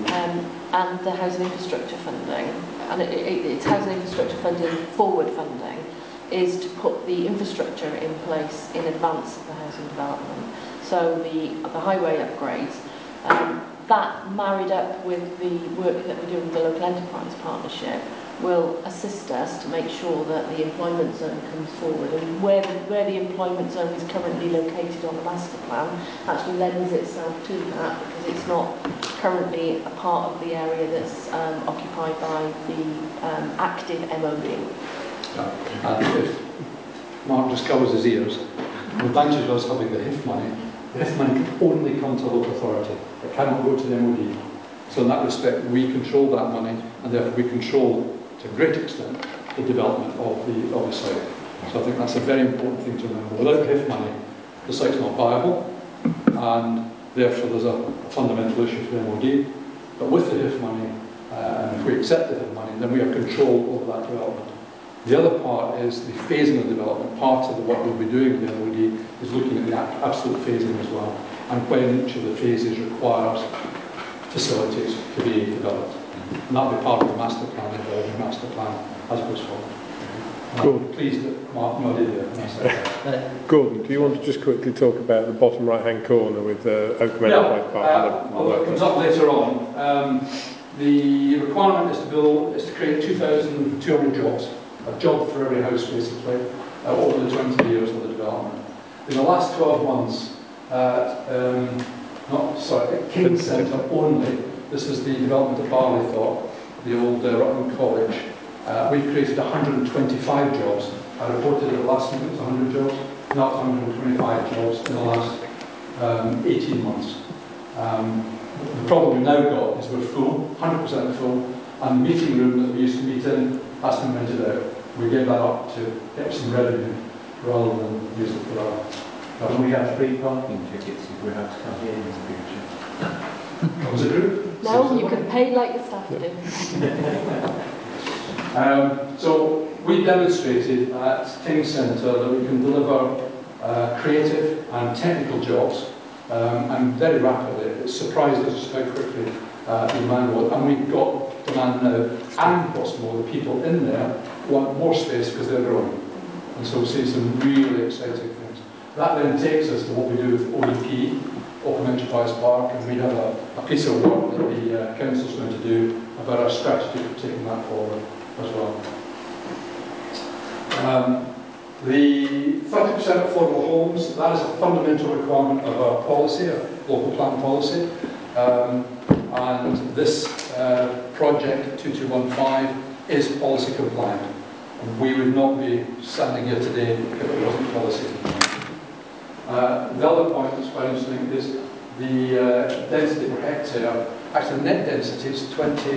and the housing infrastructure funding, and it's housing infrastructure funding, forward funding, is to put the infrastructure in place in advance of the housing development. So the highway upgrades, that married up with the work that we do with the local enterprise partnership will assist us to make sure that the employment zone comes forward, and where the employment zone is currently located on the master plan actually lends itself to that, because it's not currently a part of the area that's occupied by the active MOD. And if Mark just covers his ears, the advantage of us having the HIF money can only come to a local authority. It cannot go to the MOD. So in that respect, we control that money, and therefore we control, to a great extent, the development of the site. So I think that's a very important thing to remember. Without HIF money, the site's not viable, and therefore there's a fundamental issue for the MOD. But with the HIF money, and if we accept the HIF money, then we have control over that development. The other part is the phasing of development. Part of the work we'll be doing with the MOD is looking at the absolute phasing as well, and when each of the phases requires facilities to be developed. And that'll be part of the master plan, the evolving master plan as it goes forward. I'm pleased that Mark nodded there. Gordon, do you want to just quickly talk about the bottom right-hand corner with the Oakham Enterprise Park? Although it comes up later on, The requirement is to create 2,200 jobs, a job for every house basically, over the 20 years of the development. In the last 12 months, at King's Centre only, this is the development of Barleythorpe, the old Rutland College, we've created 125 jobs. I reported at the last meeting it was 100 jobs, now it's 125 jobs in the last 18 months. The problem we've now got is we're full, 100% full, and the meeting room that we used to meet in has been rented out. We gave that up to get some revenue rather than use it for our. And we have free parking tickets if we have to come here in the future. Comes a group. No, you can pay like the staff do. So we demonstrated at King's Centre that we can deliver creative and technical jobs, and very rapidly. It surprised us just how quickly the demand was, and we've got demand now. And what's more, the people in there want more space because they're growing, and so we're seeing some really exciting things. That then takes us to what we do with OEP, Open Enterprise Park, and we have a piece of work that the council's going to do about our strategy for taking that forward as well. The 30% affordable homes, that is a fundamental requirement of our policy, our local plan policy, and this project 2215 is policy compliant. And we would not be standing here today if it wasn't policy compliant. The other point that's quite interesting is the density per hectare. Actually, net density is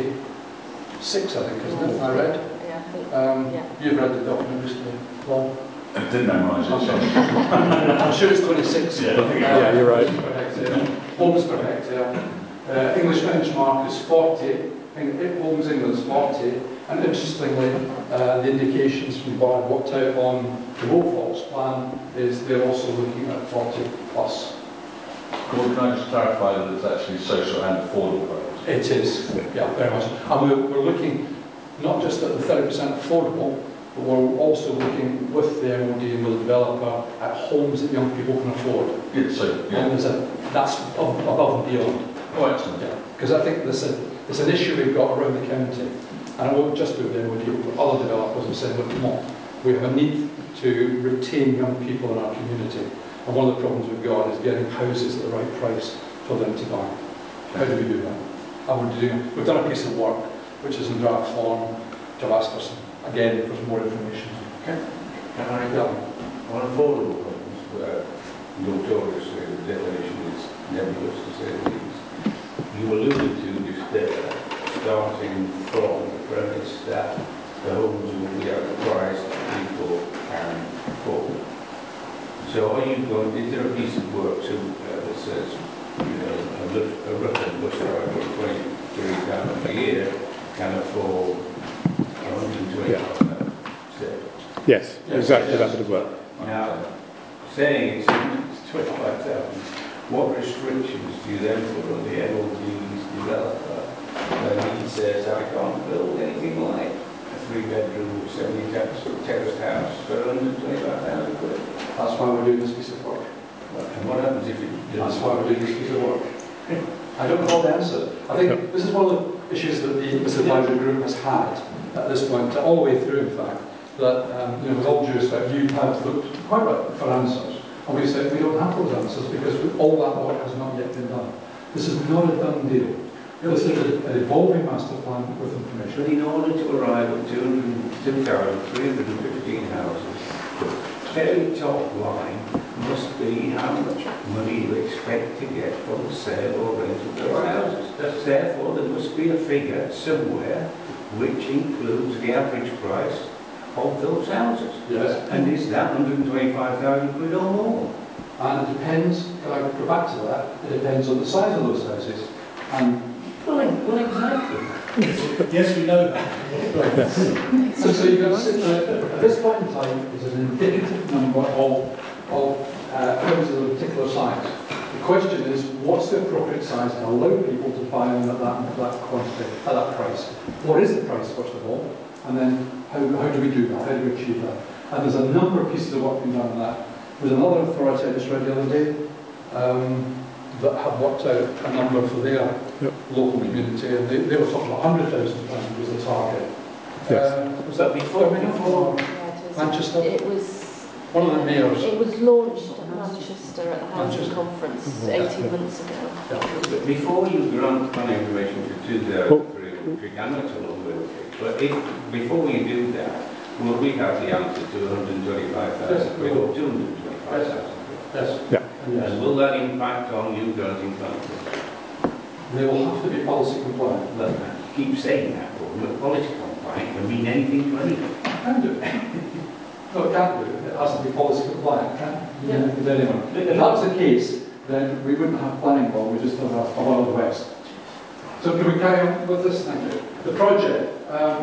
26, I think, isn't it? I read. You've read the document recently, Paul? I did memorise it. I'm sure it's 26. Yeah, you're right. Per hectare. Homes per hectare. English benchmark is 40. Homes England is 40. And interestingly, the indications from Barn worked out on the Wolfhawks plan is they're also looking at 40 plus. Well, can I just clarify that it's actually social and affordable homes? It is, yeah, very much. And we're looking not just at the 30% affordable, but we're also looking with the MOD and with the developer at homes that young people can afford. Yeah, so, yeah. And that's above and beyond. Oh, excellent. Yeah, because I think it's an issue we've got around the county. And I won't just do the MOD, but other developers have said, look, come on, we have a need to retain young people in our community. And one of the problems we've got is getting houses at the right price for them to buy. How do we do that? And we've done a piece of work, which is in draft form, to ask for some, again, for some more information. Can I go on affordable homes, where notoriously the definition is nebulous to say the least? You alluded to just there, starting from the premise that the homes will be at the price that people can afford. So are you going, is there a piece of work that says, you know, a Rutland bus driver of £23 a year can afford 125,000? Yes, exactly that would work. Now, saying it's 25,000, what restrictions do you then put on the MOD's developer when he says, I can't build anything like a 3-bedroom, 70-terraced house for 125,000 quid? That's why we're doing this piece of work. And what happens if it doesn't? That's why we're doing this piece of work. I don't know the answer. I think this is one of the issues that this advisory group has had at this point, all the way through, in fact, that, you know, with all due respect, you have looked quite right for answers. And we said we don't have those answers because all that work has not yet been done. This is not a done deal. This is an evolving master plan with information. But in order to arrive at 2,315 houses, the very top line must be how much money you expect to get from the sale or rent of those houses. Therefore, there must be a figure somewhere which includes the average price of those houses. Yes. And is that 125,000 quid or more? And it depends, can I go back to that, it depends on the size of those houses. And well, exactly. Yes, we know that. Right. So you can sit there, at this point in time, is an indicative number of houses of a particular size. The question is, what's the appropriate size to allow people to buy them at that quantity, at that price? What is the price, first of all? And then how do we do that? How do we achieve that? And there's a number of pieces of work being done on that. With another authority I just read the other day, that have worked out a number for their local community, and they were talking about £100,000 was the target. Yes. Was that before Manchester? It was one of the mayors. It was launched at Manchester at the Housing Conference 18 months ago. But before you grant planning permission to 2003, I'm not so long with it, but before you do that, will we have the answer to 125,000 quid or 225,000? Yes. Yeah. And will that impact on you granting planning? They will have to be policy compliant. Well, I keep saying that, but policy compliant can mean anything to anyone. Can do. No, it can't do. It has to be policy compliant. It can't do anything to anyone. If that was the case, then we wouldn't have planning law, we just have a Wild West. So can we carry on with this? Thank you. The project,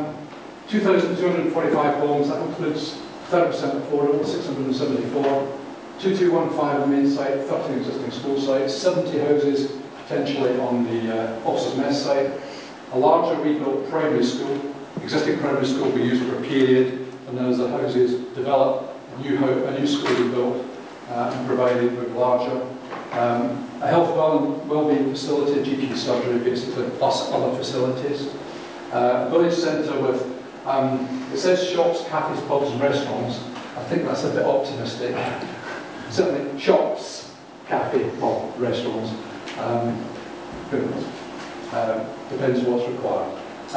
2,245 homes, that includes 30% affordable, 674. 2215 the main site, 13 existing school sites, 70 houses potentially on the officers' mess site, a larger rebuilt primary school, existing primary school will be used for a period, and then as the houses develop, a new school is built and provided with larger. A health wellbeing facility, GP surgery basically, plus other facilities. A village centre with, it says shops, cafes, pubs and restaurants. I think that's a bit optimistic. Certainly shops, cafe, pub, restaurants. Depends what's required.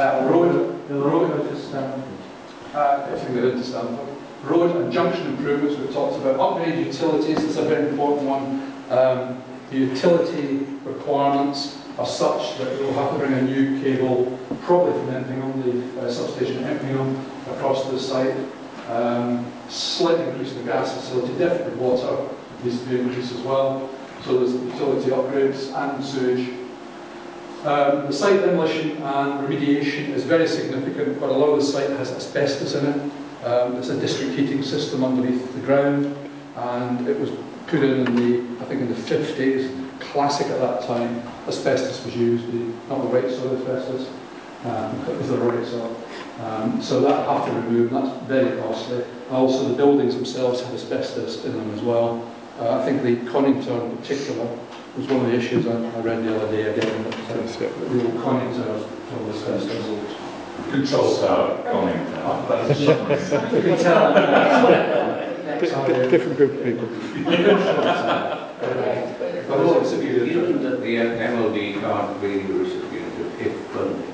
I think they're into Stanford. Road and junction improvements we've talked about. Upgrade utilities, this is a very important one. The utility requirements are such that we'll have to bring a new cable, probably from Empingham, the substation at Empingham, across the site. Slight increase in the gas facility, definitely water needs to be increased as well. So there's utility upgrades and sewage. The site demolition and remediation is very significant, but a lot of the site has asbestos in it. It's a district heating system underneath the ground, and it was put in I think in the 50s, classic at that time. Asbestos was used, not the right sort of asbestos, it was the right sort. So that I have to remove, and that's very costly. And also the buildings themselves have asbestos in them as well. I think the conning tower in particular was one of the issues I read the other day again. The old conning tower full of asbestos. Control tower, conning tower. Different group of people. Given that the MOD can't be the recipient of HIF funding,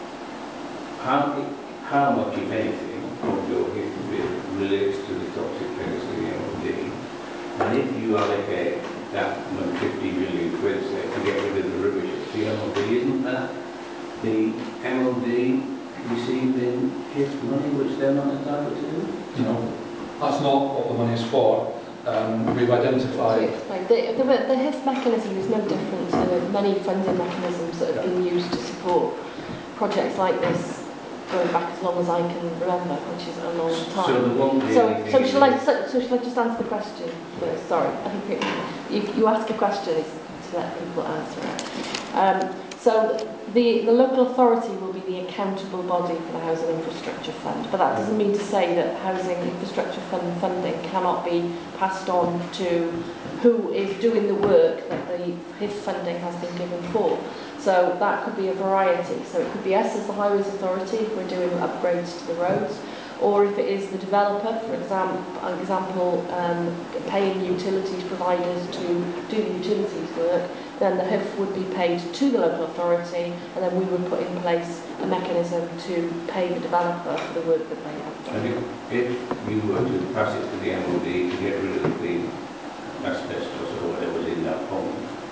how much, if anything, of your HIF bill relates to the toxic things of the MOD? And if you allocate that 50 million quid to get rid of the rubbish at the MOD, isn't that the MOD receiving HIF money which they're not entitled to? No, that's not what the money is for. We've identified... The HIF mechanism is no different to many funding mechanisms that have been used to support projects like this going back as long as I can remember, which is a long time. So shall I just answer the question first? Sorry, I think if you ask a question, it's to let people answer it. So the local authority will be the accountable body for the Housing Infrastructure Fund, but that doesn't mean to say that Housing Infrastructure Fund funding cannot be passed on to who is doing the work that the HIF funding has been given for. So that could be a variety. So it could be us as the Highways Authority if we're doing upgrades to the roads, or if it is the developer, for example, paying utilities providers to do the utilities work, then the HIF would be paid to the local authority, and then we would put in place a mechanism to pay the developer for the work that they have done. And if you were to pass it to the MOD to get rid of the asbestos or whatever's in that pond,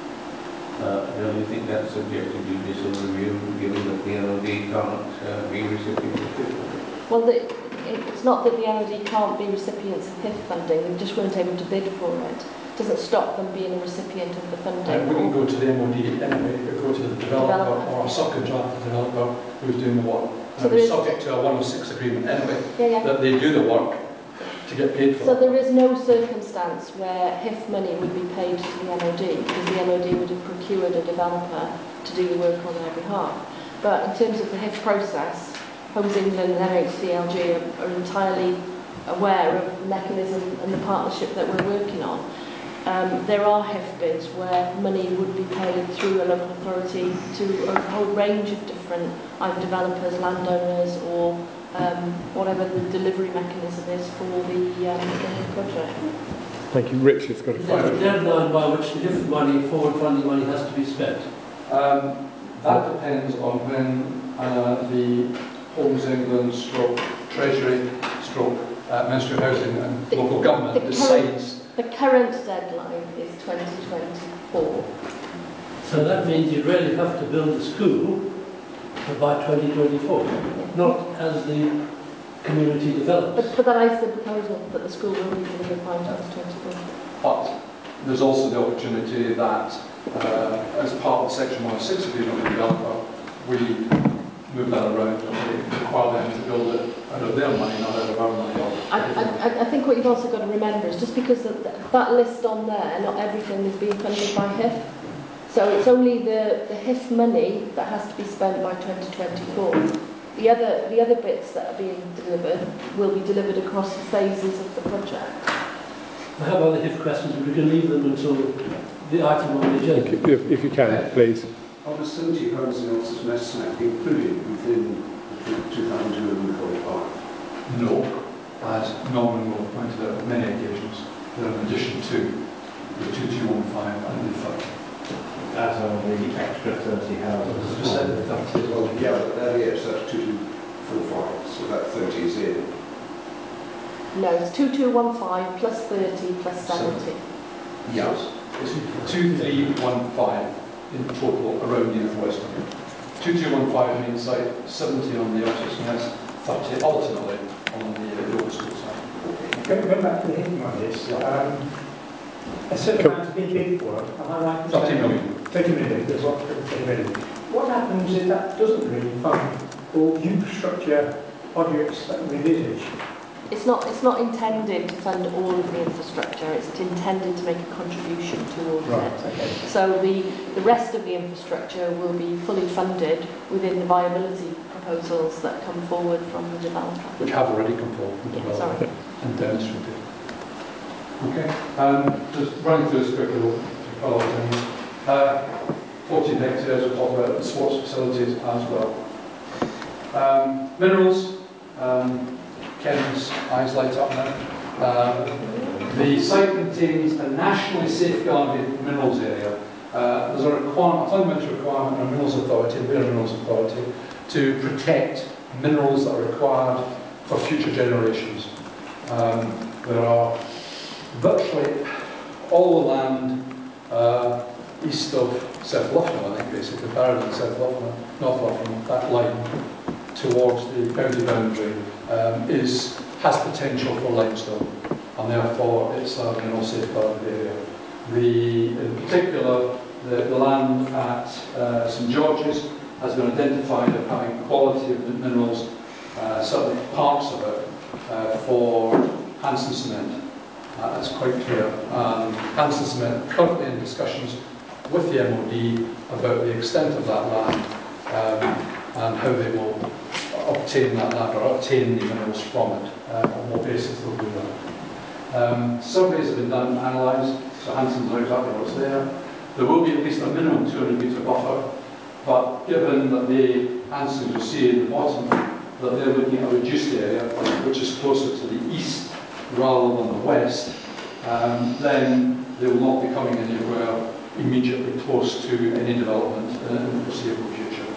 don't you think that's subject to judicial review, given that the MOD can't be recipients of HIF funding? Well, it's not that the MOD can't be recipients of HIF funding, they just weren't able to bid for it. It doesn't stop them being a recipient of the funding. It wouldn't go to the MOD anyway, it would go to the developer or a subcontractor developer who's doing the work. So subject to a 106 agreement anyway, that they do the work to get paid for. So there is no circumstance where HIF money would be paid to the MOD, because the MOD would have procured a developer to do the work on their behalf. But in terms of the HIF process, Homes England and NHCLG are entirely aware of the mechanism and the partnership that we're working on. There are HIF bids where money would be paid through a local authority to a whole range of different either developers, landowners, or whatever the delivery mechanism is for the HIF project. Thank you. Richard's got a There's a deadline by which the HIF money, forward funding money, has to be spent. That depends on when the Homes England stroke Treasury stroke Ministry of Housing and Local Government decides. The current deadline is 2024. So that means you really have to build a school by 2024, not as the community develops. But that is the proposal, that the school will be delivered by 2024. But there's also the opportunity that as part of Section 106 agreement with the developer, we move that around and require them to build it out of their money, not out of our money. I think what you've also got to remember is just because of that list on there, not everything is being funded by HIF. So it's only the HIF money that has to be spent by 2024. The other bits that are being delivered will be delivered across the phases of the project. I have other HIF questions, but we can leave them until the item on the agenda. If you can, please. Are the 70 housing officers estimate included within the 2,245? No, as Norman will have pointed out on many occasions, they're in addition to the 2215 and the 30. As on the extra 30 houses. Just said the 30 as well. Yeah, but there it is, that's 2245, so that 30 is in. No, it's 2215 plus 30 plus 70. Yes, it's 2315 in total around the North Western. 2215 means like 70 on the Oxford Nest, 30 ultimately on the old school side. Going back to the HIF monies, a certain amount to be bid for, am I right? 30 million. 30 million, there's what, 30 million. What happens if that doesn't really fund all infrastructure projects that we envisage? It's not intended to fund all of the infrastructure, it's intended to make a contribution towards it. Okay. So the rest of the infrastructure will be fully funded within the viability proposals that come forward from the developer. Which have already come forward from the developer and demonstrated. Okay, just running through this quickly to follow up. 14 hectares, we'll talk about the sports facilities as well. Minerals. Kevin's eyes light up now. The site contains a nationally safeguarded minerals area. There's a requirement, a fundamental requirement on Minerals Authority, the Burial Minerals Authority, to protect minerals that are required for future generations. There are virtually all the land east of South Loughnan, I think, basically, buried in South Loughnan, North Loughnan, that line towards the county boundary has potential for limestone, and therefore it's a mineral safeguarded area. In particular, the land at St George's has been identified as having quality of the minerals, certainly parts of it, for Hanson Cement. That's quite clear. Hanson Cement currently in discussions with the MOD about the extent of that land and how they will obtain that land or obtain the minerals from it, on what basis they'll do that. Surveys have been done and analysed, so Hanson's know exactly what's there. There will be at least a minimum 200 metre buffer, but given that Hanson's, you'll see in the bottom, that they're looking at a reduced area, which is closer to the east rather than the west, then they will not be coming anywhere immediately close to any development in the foreseeable future.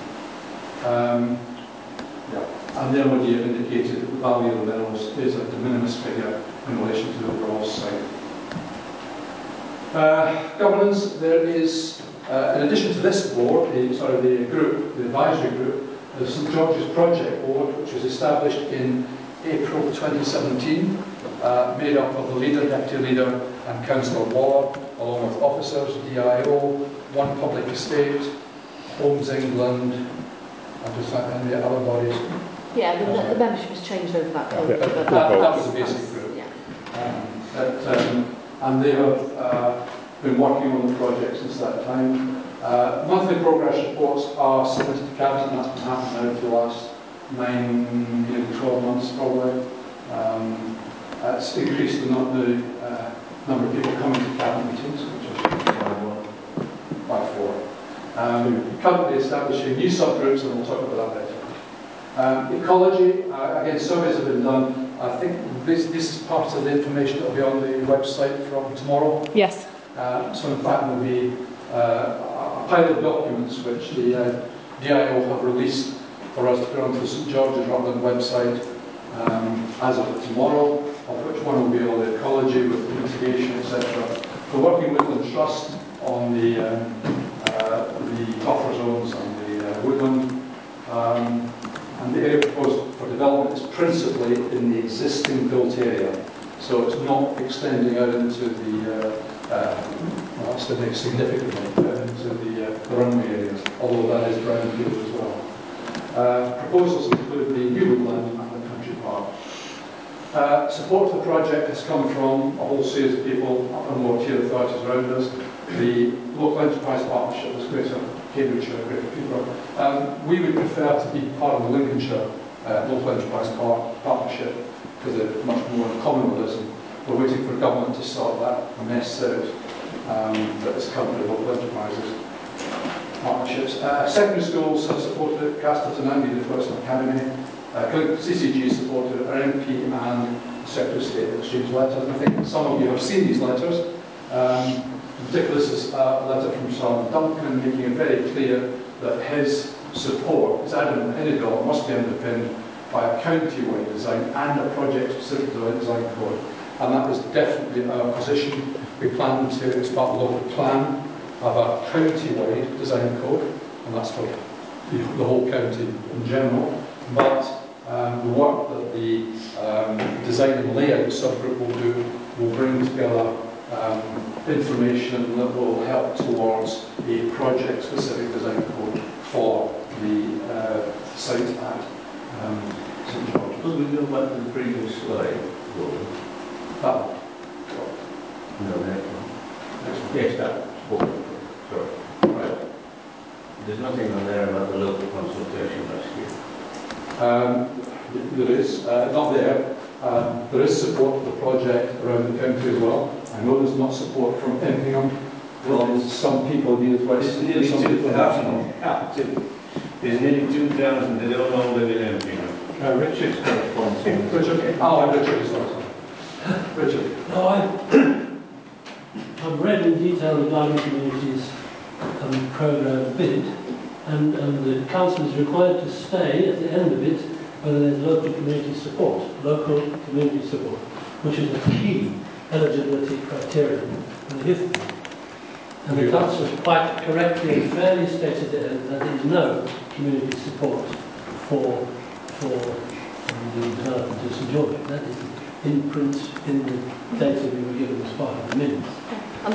And the MOD have indicated that the value of the minerals is a de minimis figure in relation to the overall site. Governance, there is, in addition to this board, the advisory group, the St George's Project Board, which was established in April 2017, made up of the leader, deputy leader, and Councillor Waller, along with officers, DIO, one public estate, Homes England, and just like any other bodies. Yeah, the membership has changed over that period. That was a basic group. Yeah. And they have been working on the project since that time. Monthly progress reports are submitted to Cabinet, and that's been happening now for the last 9, nearly 12 months probably. It's increased the number of people coming to Cabinet meetings. Currently establishing new subgroups, and we'll talk about that later. Ecology, again, surveys have been done. I think this is part of the information that will be on the website from tomorrow. Yes. So in fact there will be a pile of documents which the DIO have released for us to put onto the St George's Rutland website as of tomorrow, of which one will be all the ecology with mitigation, etc. We're working with the Trust on the buffer zones and the woodland. And the area proposed for development is principally in the existing built area. So it's not extending out into the, well, extending significantly into the runway areas, although that is brownfield as well. Proposals include the new woodland and the country park. Support for the project has come from a whole series of people up and more tier authorities around us. The local enterprise partnership was Greater Cambridgeshire, Greater Peterborough. We would prefer to be part of the Lincolnshire local enterprise partnership because they're much more in common with us. We're waiting for government to sort that mess out that is currently local enterprises partnerships. Secondary schools have supported it. Casterton and Edith Western Academy. CCG supported it. Our MP and the Secretary of State exchanged letters. And I think some of you have seen these letters. In particular, this is a letter from Sir Duncan making it very clear that his support, his adamant that any development must be underpinned by a county-wide design and a project-specific design code. And that is definitely our position. We plan to, as part of the local plan, have a county-wide design code, and that's for the whole county in general. But the work that the design and layout subgroup will do will bring together information that will help towards a project-specific design code for the site at St George. Could we go back to the previous slide? That one? No, that one. Yes, that one. Sorry. Right. There's nothing on there about the local consultation last year. There is, not there. There is support for the project around the county as well. I know there's not support from Empingham. Well, some people in Edith West. There's nearly 2,000 active. There's nearly 2,000. They don't all live in Empingham. Richard's corresponds. Richard? Oh, Richard is not. Richard. No, I've read in detail the Garden Communities programme bid, and the council is required to stay at the end of it whether there's local community support, which is a key eligibility criterion for the HIF. And the council quite correctly and fairly stated that there is no community support for the development of St George. That is in print in the data we were given as part of the minutes. Can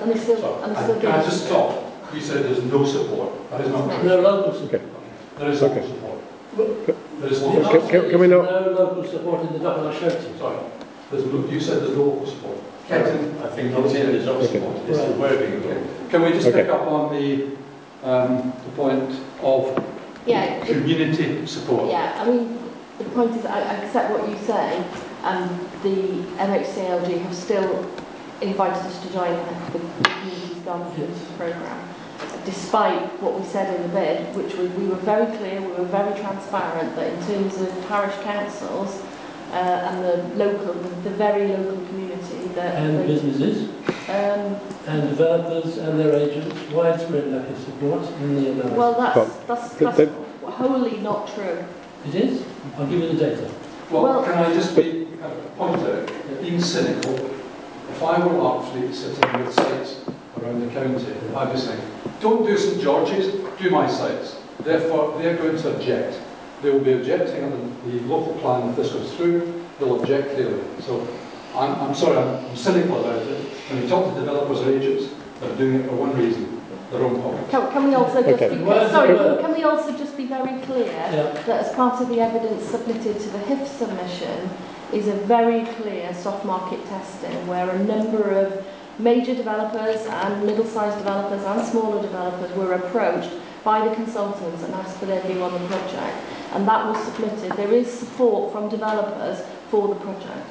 I just stop? You said there's no support. That is not true. No local support. There is local support. There is Can we not? No local support in the document I showed you. Sorry. You said there's no local support. Kenton? I think there's no support. It's the wording of it. Can we just pick up on the point of community support? Yeah, I mean, the point is, I accept what you say, and the MHCLG have still invited us to join the Communities Garden Communities programme, despite what we said in the bid, which was we were very clear, we were very transparent that in terms of parish councils and the very local community that and businesses and developers and their agents, widespread lack of support in the analysis. Well, that's wholly not true. It is. I'll give you the data. Well, can I just point out, being cynical, if I were actually sitting with sites around the county, I'd be saying, don't do St George's, do my sites. Therefore, they're going to object. They will be objecting on the local plan if this goes through, they'll object clearly. So, I'm sorry, I'm cynical about it. When you talk to developers or agents, they're doing it for one reason, their own pockets. Can we also just can we also just be very clear that as part of the evidence submitted to the HIF submission is a very clear soft market testing where a number of major developers and middle-sized developers and smaller developers were approached by the consultants and asked for their view on the project, and that was submitted. There is support from developers for the project.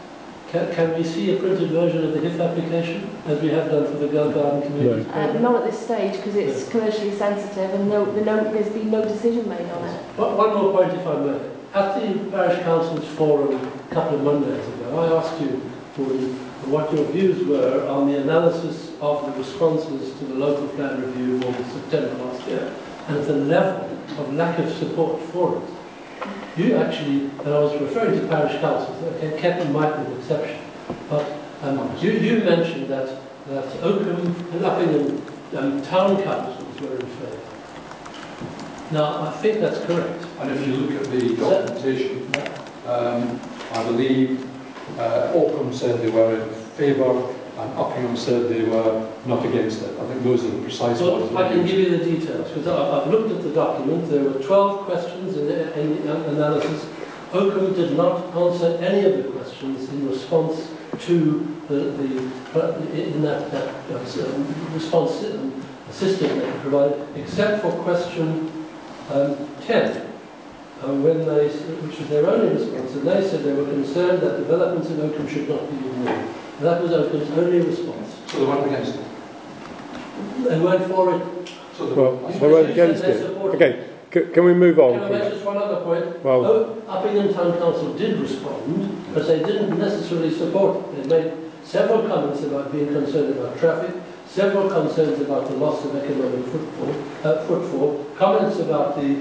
Can we see a printed version of the HIF application, as we have done for the Girl Garden Community? Not at this stage, because it's commercially sensitive and there's been no decision made on it. One more point, if I may. At the Parish Council's forum a couple of Mondays ago, I asked you, Gordon, what your views were on the analysis of the responses to the local plan review of September last year, and the level of lack of support for it. You actually, and I was referring to parish councils, okay, Kettering might be an exception, but you mentioned that Oakham and Uppingham town councils were in favour. Now, I think that's correct. And if you look at the documentation, I believe Oakham said they were in favour and Uppingham said they were not against it. I think those are the precise words. I can give you the details, because I've looked at the document. There were 12 questions in the analysis. Oakham did not answer any of the questions in response to that response system they provided, except for question 10. Which was their only response, and they said they were concerned that developments in Oakham should not be ignored. That was Oakham's only response. So they weren't against it? They weren't for it. So they weren't against it. Okay, can we move on? Can I make just one other point? Well, Uppingham Town Council did respond, but they didn't necessarily support it. They made several comments about being concerned about traffic, several concerns about the loss of economic footfall, comments about the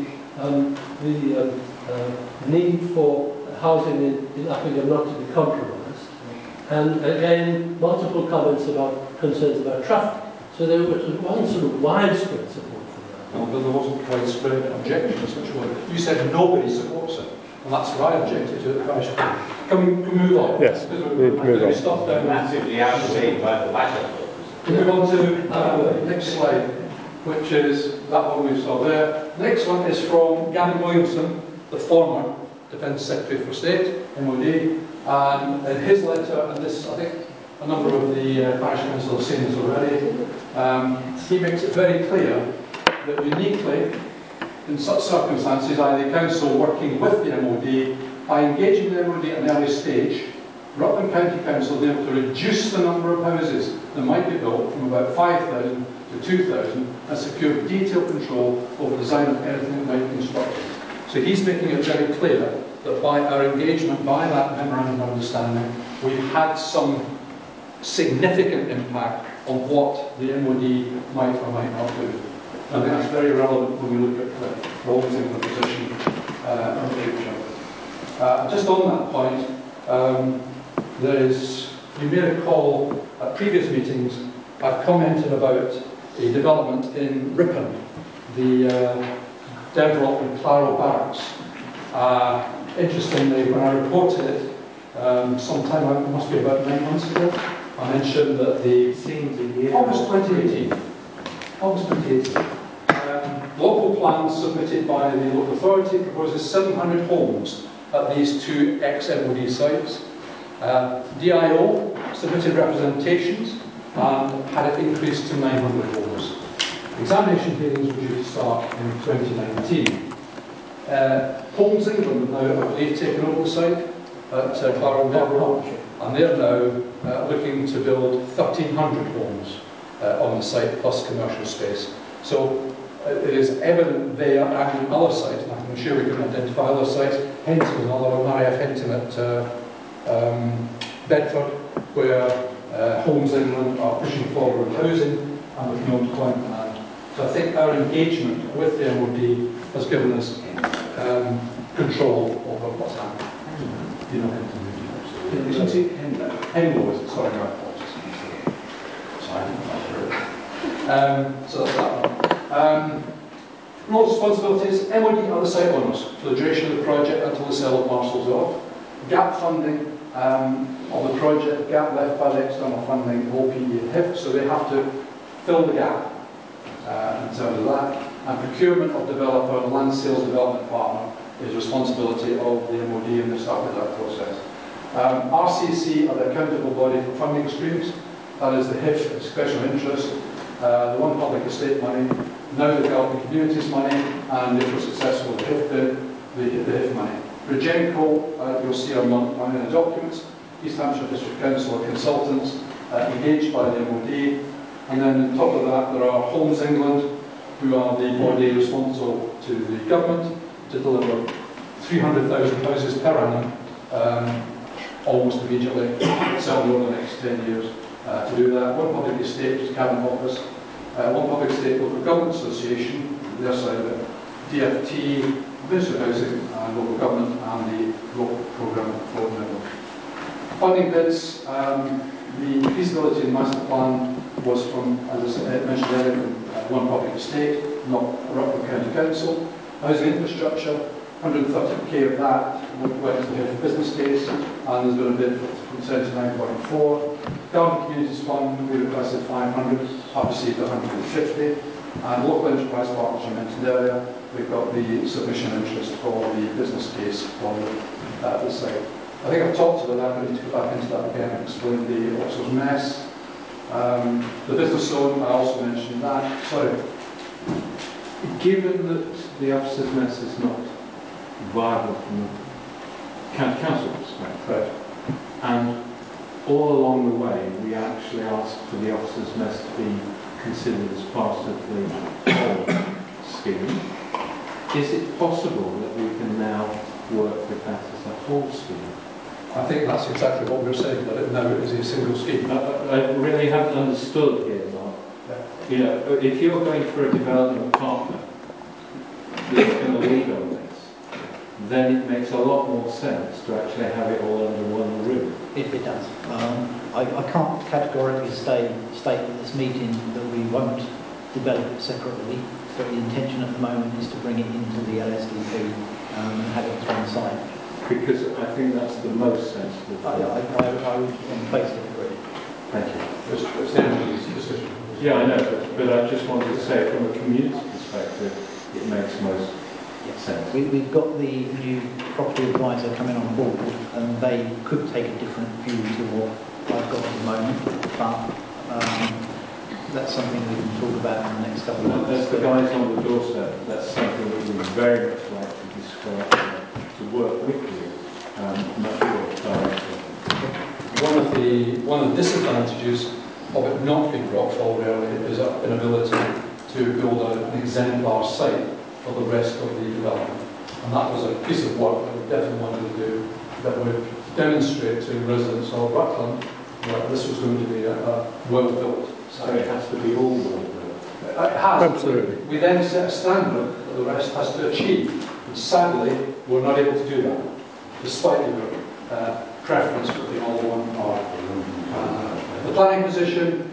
need for housing in Uppingham not to be compromised, and again multiple comments about concerns about traffic. So there was one sort of widespread support for that. No, but there wasn't widespread objections, which were, you said nobody supports it, and that's what I objected to at the parish. Can we move on? Yes, we move on. Stop down massively outweighed by the latter. Move on to the next slide, which is that one we saw there. The next one is from Gavin Williamson, the former Defence Secretary for State, MOD, and in his letter, and this, I think a number of the parish council have seen this already, he makes it very clear that uniquely, in such circumstances, either the council working with the MOD, by engaging the MOD at an early stage, Rutland County Council is able to reduce the number of houses that might be built from about 5,000 to 2,000 and secure detailed control over the design of anything that might be constructed. So he's making it very clear that by our engagement, by that memorandum of understanding, we've had some significant impact on what the MOD might or might not do. I think that's very relevant when we look at the Rolling the position in the future. Just on that point, you may recall at previous meetings, I've commented about a development in Ripon, the Devrock and Claro Barracks. Interestingly, when I reported it, sometime, it must be about 9 months ago, I mentioned that August 2018, local plan submitted by the local authority proposes 700 homes at these two ex-MOD sites. DIO submitted representations and had it increased to 900 homes. Examination hearings were due to start in 2019. Homes England have now, I believe, taken over the site at Claro and Devrock, and they're now looking to build 1,300 homes on the site, plus commercial space. So it is evident there and in other sites, and I'm sure we can identify other sites. Henton, another one, Mariah Henton at Bedford, where Homes England are pushing forward housing and with no employment land. So I think our engagement with the MOD has given us control over what's happening. You know Henton, Isn't it Henlo? Henlo, is it? Sorry, my apologies. So that's that one. Role responsibilities, MOD are the site owners for the duration of the project until the sale of parcels off. Gap funding of the project, gap left by the external funding, OPE and HIF, so they have to fill the gap in terms of that. And procurement of developer and land sales development partner is responsibility of the MOD, and they started that process. RCC are the accountable body for funding streams. That is the HIF, it's special interest, the one public estate money, now the development communities money, and if we're successful with the HIF bid, the HIF money. Regenco, you'll see our one in the documents, East Hampshire District Council are consultants engaged by the MOD. And then on top of that, there are Homes England, who are the body responsible to the government to deliver 300,000 houses per annum, almost immediately, certainly over the next 10 years. To do that, one public estate, which is Cabinet Office, one public estate local government association, their side of it, DFT, Ministry of Housing and Local Government, and the local programme coordinator. Funding bids, the feasibility and master plan was from, as I mentioned earlier, from one public estate, not Rutland County Council. Housing infrastructure, 130k of that went to the head of business case, and there's been a bid from 79.4. Garden Communities Fund, we requested 500, I've received 150. And local enterprise partners I mentioned earlier, we've got the submission interest for the business case for the site. I think I've talked about that, I need to go back into that again and explain the Oxford mess. The business zone, I also mentioned that. Sorry. Given that the officers' mess is not viable from the county council perspective, right, and all along the way we actually asked for the officers' mess to be considered as part of the whole scheme, is it possible that we can now work with that as a whole scheme? I think that's exactly what we're saying, that now it is a single scheme. I really haven't understood here, Mark. Yeah. You know, if you're going for a development partner that's going to lead on this, then it makes a lot more sense to actually have it all under one roof. It does. I can't categorically state at this meeting that we won't develop it separately, but the intention at the moment is to bring it into the LSDP and have it as one site. Because I think that's the most sensible. I would on the face of it agree. Thank you. Yeah, I know, but I just wanted to say from a community perspective, it makes most sense. We've got the new property advisor coming on board, and they could take a different view to what I've got at the moment, but that's something we can talk about in the next couple of months. As the guys on the doorstep, that's something that we would very much like to discuss, to work with you much more directly. One of the disadvantages of it not being brought forward early is our inability to build an exemplar site for the rest of the development. And that was a piece of work that we definitely wanted to do, that would demonstrate to residents of Rutland that this was going to be a well-built site. So it has to be all well-built? It has. Absolutely. We then set a standard that the rest has to achieve. And sadly, we're not able to do that, despite your preference for the all one part. The planning position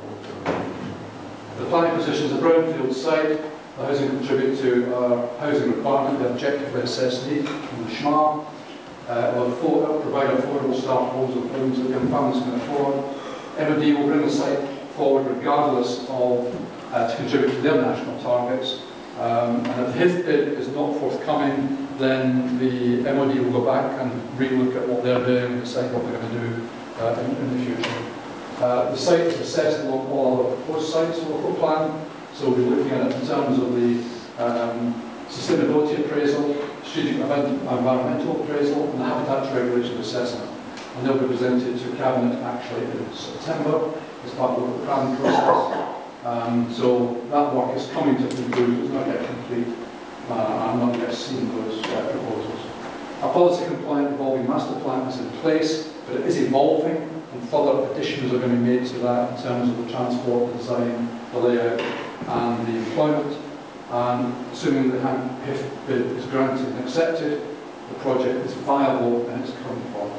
is a brownfield site. The housing contribute to our housing requirement, the objectively assessed need from the SHMA. Will provide affordable start homes and homes that young families can afford. MOD will bring the site forward regardless of to contribute to their national targets. And if his bid is not forthcoming, then the MOD will go back and re-look at what they're doing and decide what they're going to do in the future. The site is assessed along all other proposed sites in the local plan, so we'll be looking at it in terms of the sustainability appraisal, strategic environmental appraisal, and the habitat regulations assessment. And they'll be presented to Cabinet actually in September as part of the planning process. So that work is coming to conclusion, it's not yet complete. I'm not yet seen those proposals. A policy compliant evolving master plan is in place, but it is evolving, and further additions are going to be made to that in terms of the transport, the design, the layout, and the employment. And assuming the HIF bid is granted and accepted, the project is viable in its current form.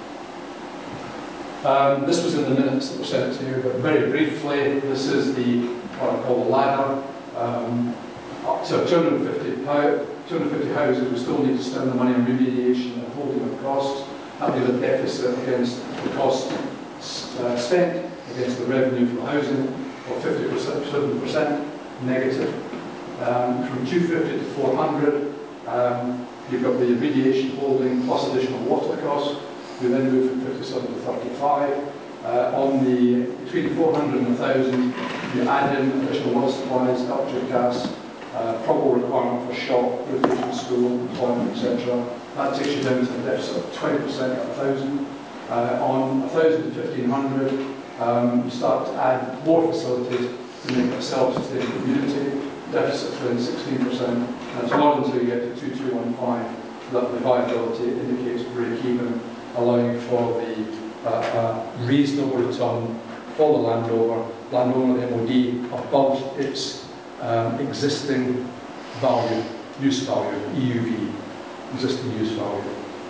This was in the minutes that were sent to you, but very briefly, this is what I call the ladder. Up to 250 houses, we still need to spend the money on remediation and holding of costs. That will be the deficit against the cost spent against the revenue from housing, or 50% negative. From 250 to 400, you've got the remediation holding plus additional water costs. We then move from 57 to 35. Between 400 and 1,000, you add in additional water supplies, electric, gas, probable requirement for shop, roofing, school, employment, etc. That takes you down to a deficit of 20% at 1,000. On 1,000 to 1,500, you start to add more facilities to make it a self-sustaining community. Deficit's around 16%, and it's not until you get to 2215 that the viability indicates break-even, allowing for the reasonable return for the landowner, the MOD, above its existing value, use value, EUV, existing use value.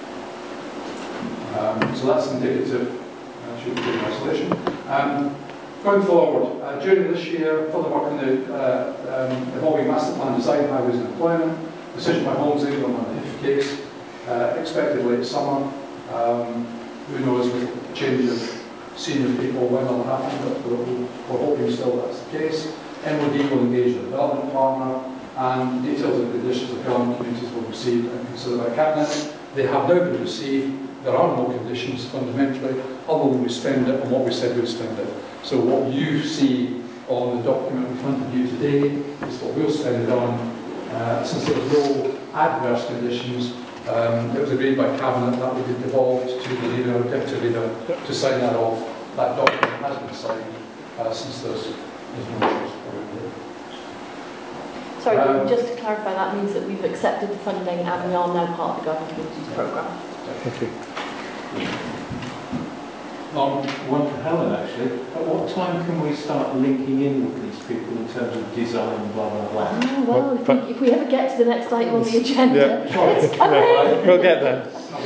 So that's indicative, should be in isolation. Going forward, during this year, further work on the evolving master plan design, highways and employment, decision by Homes England on the HIF case, expected late summer. Who knows with the change of senior people when that'll happen, but we're hoping still that's the case. MOD will engage the development partner, and details and conditions of development communities will be received and considered by Cabinet. They have now been received. There are no conditions fundamentally, other than we spend it on what we said we'd spend it. So what you see on the document in front of you today is what we'll spend it on. Since there was no adverse conditions, it was agreed by Cabinet that would be devolved to the leader, deputy leader, to sign that off. That document has been signed since there's no issues. Sorry, just to clarify, that means that we've accepted the funding and we are now part of the Garden Communities Programme. Thank you. One for Helen, actually. At what time can we start linking in with these people in terms of design, blah, blah, blah? Oh, well, if we ever get to the next item on the agenda, it's coming. We'll get there.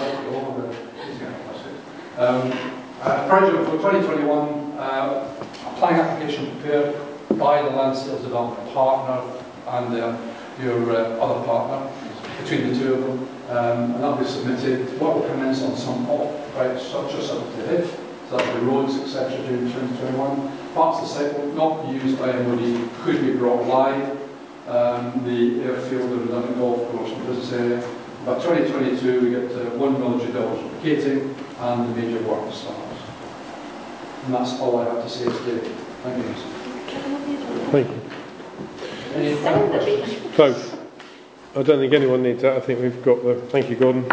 Project for 2021, a planning application prepared by the Land Sales Development Partner and your other partner, between the two of them, and that will be submitted. What will commence on some off-right structures up to HIF, so that's the roads, etc. during 2021. Parts of the site will not be used by MOD, could be brought live. The airfield, the redundant golf course and business area. By 2022 we get $1 million for vacating and the major work starts. And that's all I have to say today. Thank you. Thank you. Any questions? So, I don't think anyone needs that. I think we've got the... Thank you, Gordon.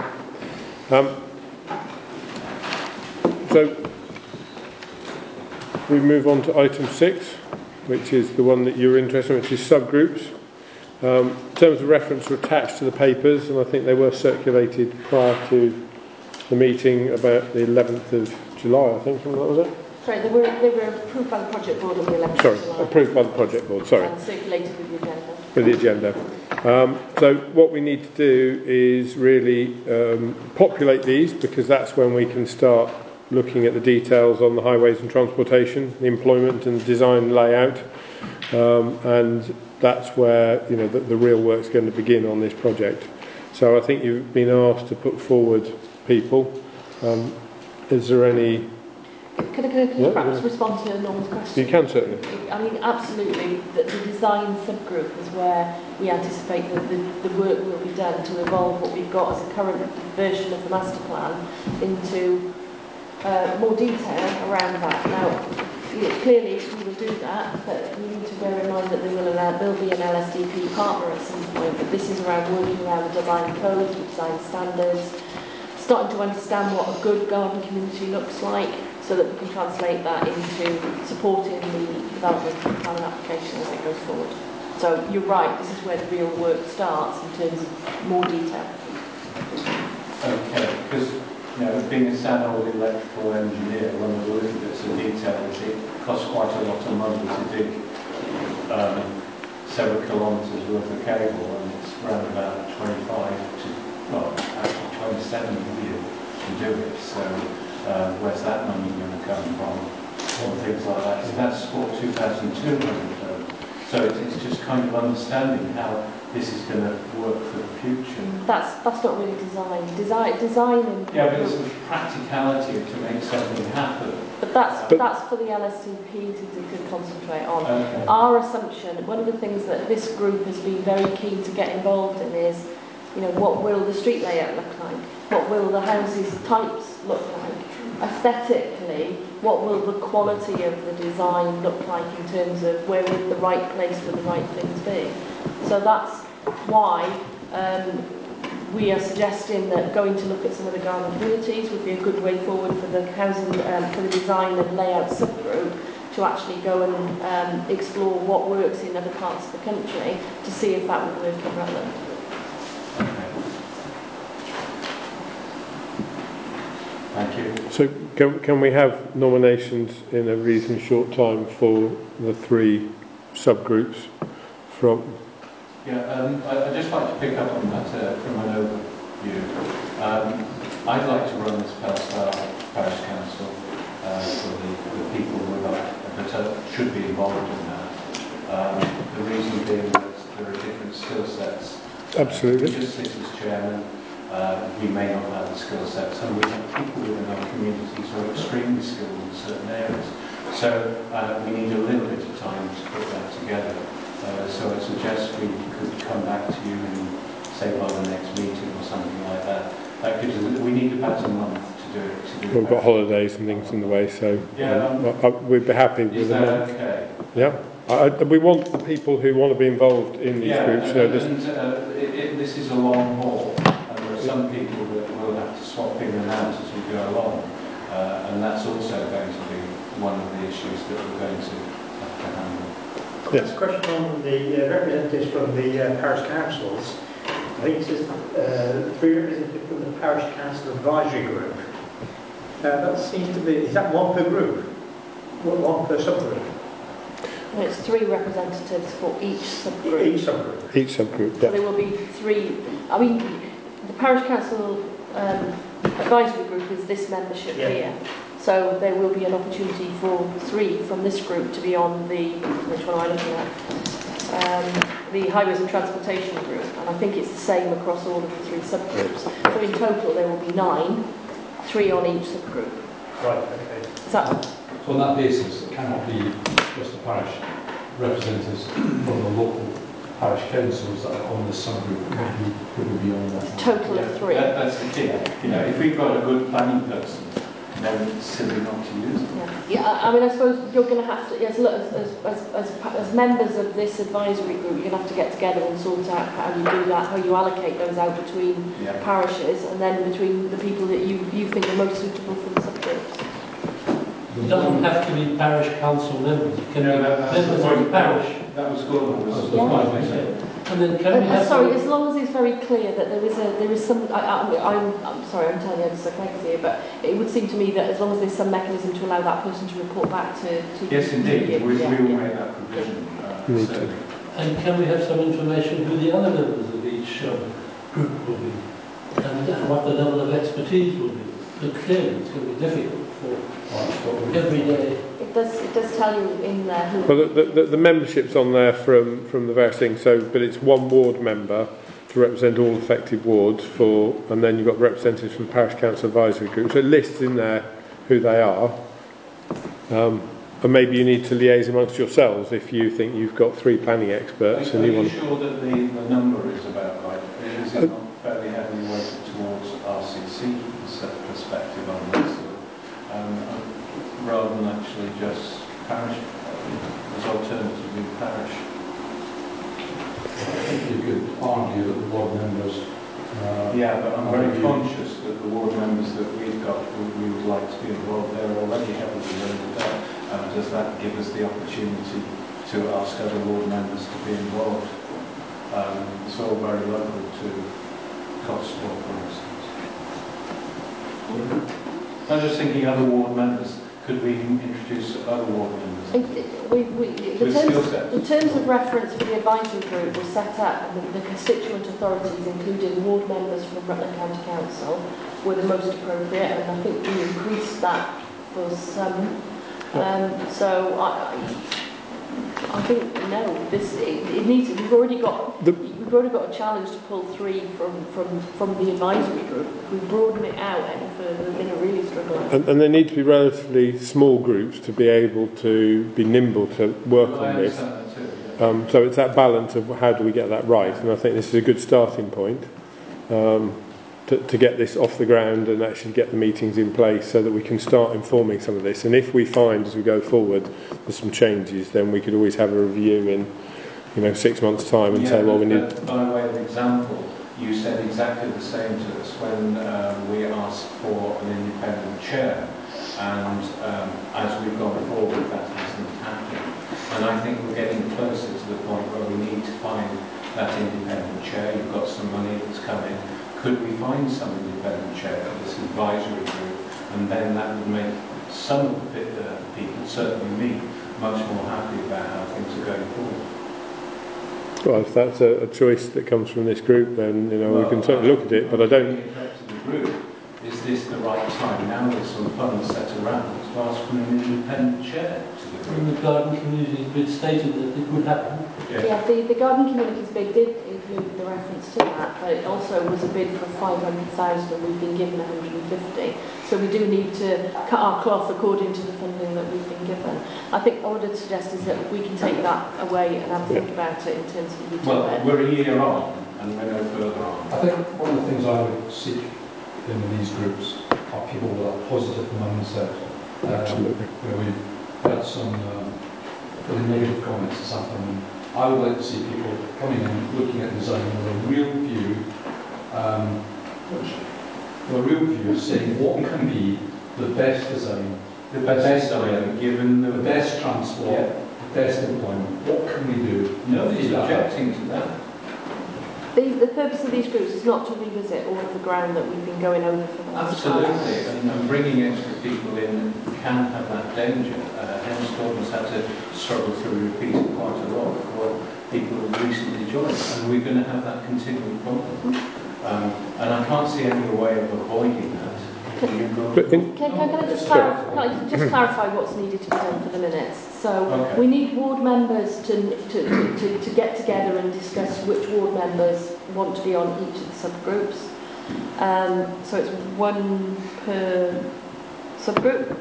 So, we move on to item 6, which is the one that you're interested in, which is subgroups. Terms of reference were attached to the papers, and I think they were circulated prior to the meeting about the 11th of July, I think, something like that, was it? Sorry, they were approved by the project board on the 11th of July. Sorry, approved by the project board, sorry. And circulated with the agenda. With the agenda. So what we need to do is really populate these, because that's when we can start looking at the details on the highways and transportation, the employment and design layout, and that's where the real work's going to begin on this project. So I think you've been asked to put forward people. Is there any... Can I perhaps respond to Norman's question? You can, certainly. I mean, absolutely. The design subgroup is where we anticipate that the work will be done to evolve what we've got as a current version of the master plan into more detail around that. Now, clearly we will do that, but we need to bear in mind that there will be an LSDP partner at some point, but this is around working around the design codes, the design standards, starting to understand what a good garden community looks like, so that we can translate that into supporting the development of the planning application as it goes forward. So you're right, this is where the real work starts in terms of more detail. Okay, because being a sad old electrical engineer, one of the little bits of detail is it costs quite a lot of money to dig several kilometres worth of cable, and it's around about 25 to, well, actually 27 million to do it. So where's that money going to come from? Or things like that. So that's what 2,200. So it's just kind of understanding how this is going to work for the future. That's not really design. Design and... Yeah, but it's the practicality to make something happen. But that's for the LSCP to concentrate on. Okay. Our assumption, one of the things that this group has been very keen to get involved in is, what will the street layout look like? What will the houses types look like? Aesthetically, what will the quality of the design look like in terms of where would the right place for the right things be? So that's why we are suggesting that going to look at some of the garden communities would be a good way forward for the housing, for the design and layout subgroup, to actually go and explore what works in other parts of the country to see if that would work in Rutland. Thank you. So can we have nominations in a reasonably short time for the 3 subgroups from... Yeah, I'd just like to pick up on that from an overview. I'd like to run this past our parish council for the people that should be involved in that. The reason being that there are different skill sets. Absolutely. We just sit as chairman. We may not have the skill sets, and we have people within our communities who are extremely skilled in certain areas. So we need a little bit of time to put that together. So I suggest we could come back to you in, say, by the next meeting or something like that. That gives us, we need about a month to do it. We've got holidays and things in the way, so we'd be happy with a month. Okay? Yeah. We want the people who want to be involved in these groups. This is a long haul, and there are some people that will have to swap in and out as we go along, and that's also going to be one of the issues that we're going to have to handle. Yes. A question on the representatives from the parish councils. I think it says 3 representatives from the parish council advisory group. That seems to be, is that 1 per group? 1 per subgroup? No, it's 3 representatives for each subgroup. Each subgroup? Each subgroup, yeah. So there will be 3, I mean, the parish council advisory group is this membership here. So there will be an opportunity for 3 from this group to be on the, which one am I looking at? The Highways and Transportation group, and I think it's the same across all of the 3 subgroups. So in total there will be 9, 3 on each subgroup. Right, okay. Is that... So on that basis, it cannot be just the parish representatives from the local parish councils that are on the subgroup could be on that. Total of 3. That's the key. You know, if we've got a good planning person, then it's silly not to use them. Yeah, I mean, I suppose you're going to have to, as members of this advisory group, you're going to have to get together and sort out how you do that, how you allocate those out between parishes, and then between the people that you think are most suitable for the subgroups. It doesn't have to be parish council members. It can be members of the parish. That was good. And then can we have sorry, as long as it's very clear that there is some. I'm sorry, I'm telling you this here, but it would seem to me that as long as there's some mechanism to allow that person to report back to yes, indeed, we will make that provision. And can we have some information who the other members of each group will be, and what the level of expertise will be? But clearly, it's going to be difficult for every day. It does tell you in there who. Well, the membership's on there from the various things. So, but it's 1 ward member to represent all affected wards and then you've got representatives from the parish council advisory group. So it lists in there who they are. And maybe you need to liaise amongst yourselves if you think you've got 3 planning experts. Are you sure that the number is about right? Is it not fairly heavily weighted towards RCC perspective on this, rather than actually just parish, as alternatively parish? I think you could argue that the ward members... yeah, but I'm very conscious that the ward members that we've got, we would like to be involved, they're already heavily weighted up. Does that give us the opportunity to ask other ward members to be involved? It's all very local to Cotswold, for instance. I'm just thinking other ward members. Could we introduce other ward members? The terms of reference for the advisory group were set up, and the constituent authorities, including ward members from Rutland County Council, were the most appropriate, and I think we increased that for some. So I think no. It needs. We've already got a challenge to pull 3 from the advisory group. If we broaden it out any further, we're going to really struggle. And they need to be relatively small groups to be able to be nimble to work on this. So it's that balance of how do we get that right, and I think this is a good starting point to get this off the ground and actually get the meetings in place so that we can start informing some of this. And if we find as we go forward there's some changes, then we could always have a review in 6 months' time and say, well, we need... By way of example, you said exactly the same to us when we asked for an independent chair, and as we've gone forward that hasn't happened. And I think we're getting closer to the point where we need to find that independent chair. You've got some money that's come in. Could we find some independent chair for this advisory group? And then that would make some of the people, certainly me, much more happy about how things are going forward. Well, if that's a choice that comes from this group, then we can certainly look at it. But I don't. Is this the right time? Now there's some funds set around to ask for an independent chair to the group. And the garden community's bid stated that it would happen. Yeah, the garden community's bid did include the reference to that, but it also was a bid for 500,000 and we've been given 150. So we do need to cut our cloth according to the funding that we've been given. I think what I would suggest is that we can take that away and have a think about it in terms of the Well, we're a year on and we're no further on. I think one of the things I would seek in these groups are people with a positive mindset. Absolutely. We've had some really negative comments this afternoon. I would like to see people coming in, looking at design with a real view, saying what can be the best design, the best design, given the best transport, the best employment. What can we do? Nobody's objecting to that. The purpose of these groups is not to revisit all of the ground that we've been going over for the last time. Absolutely, and bringing extra people in can have that danger. Hemstorm has had to struggle through repeating quite a lot for people who have recently joined, and we're going to have that continuing problem. And I can't see any way of avoiding that. Can I just clarify what's needed to be done for the minutes? So we need ward members to get together and discuss which ward members want to be on each of the subgroups. So it's one per subgroup.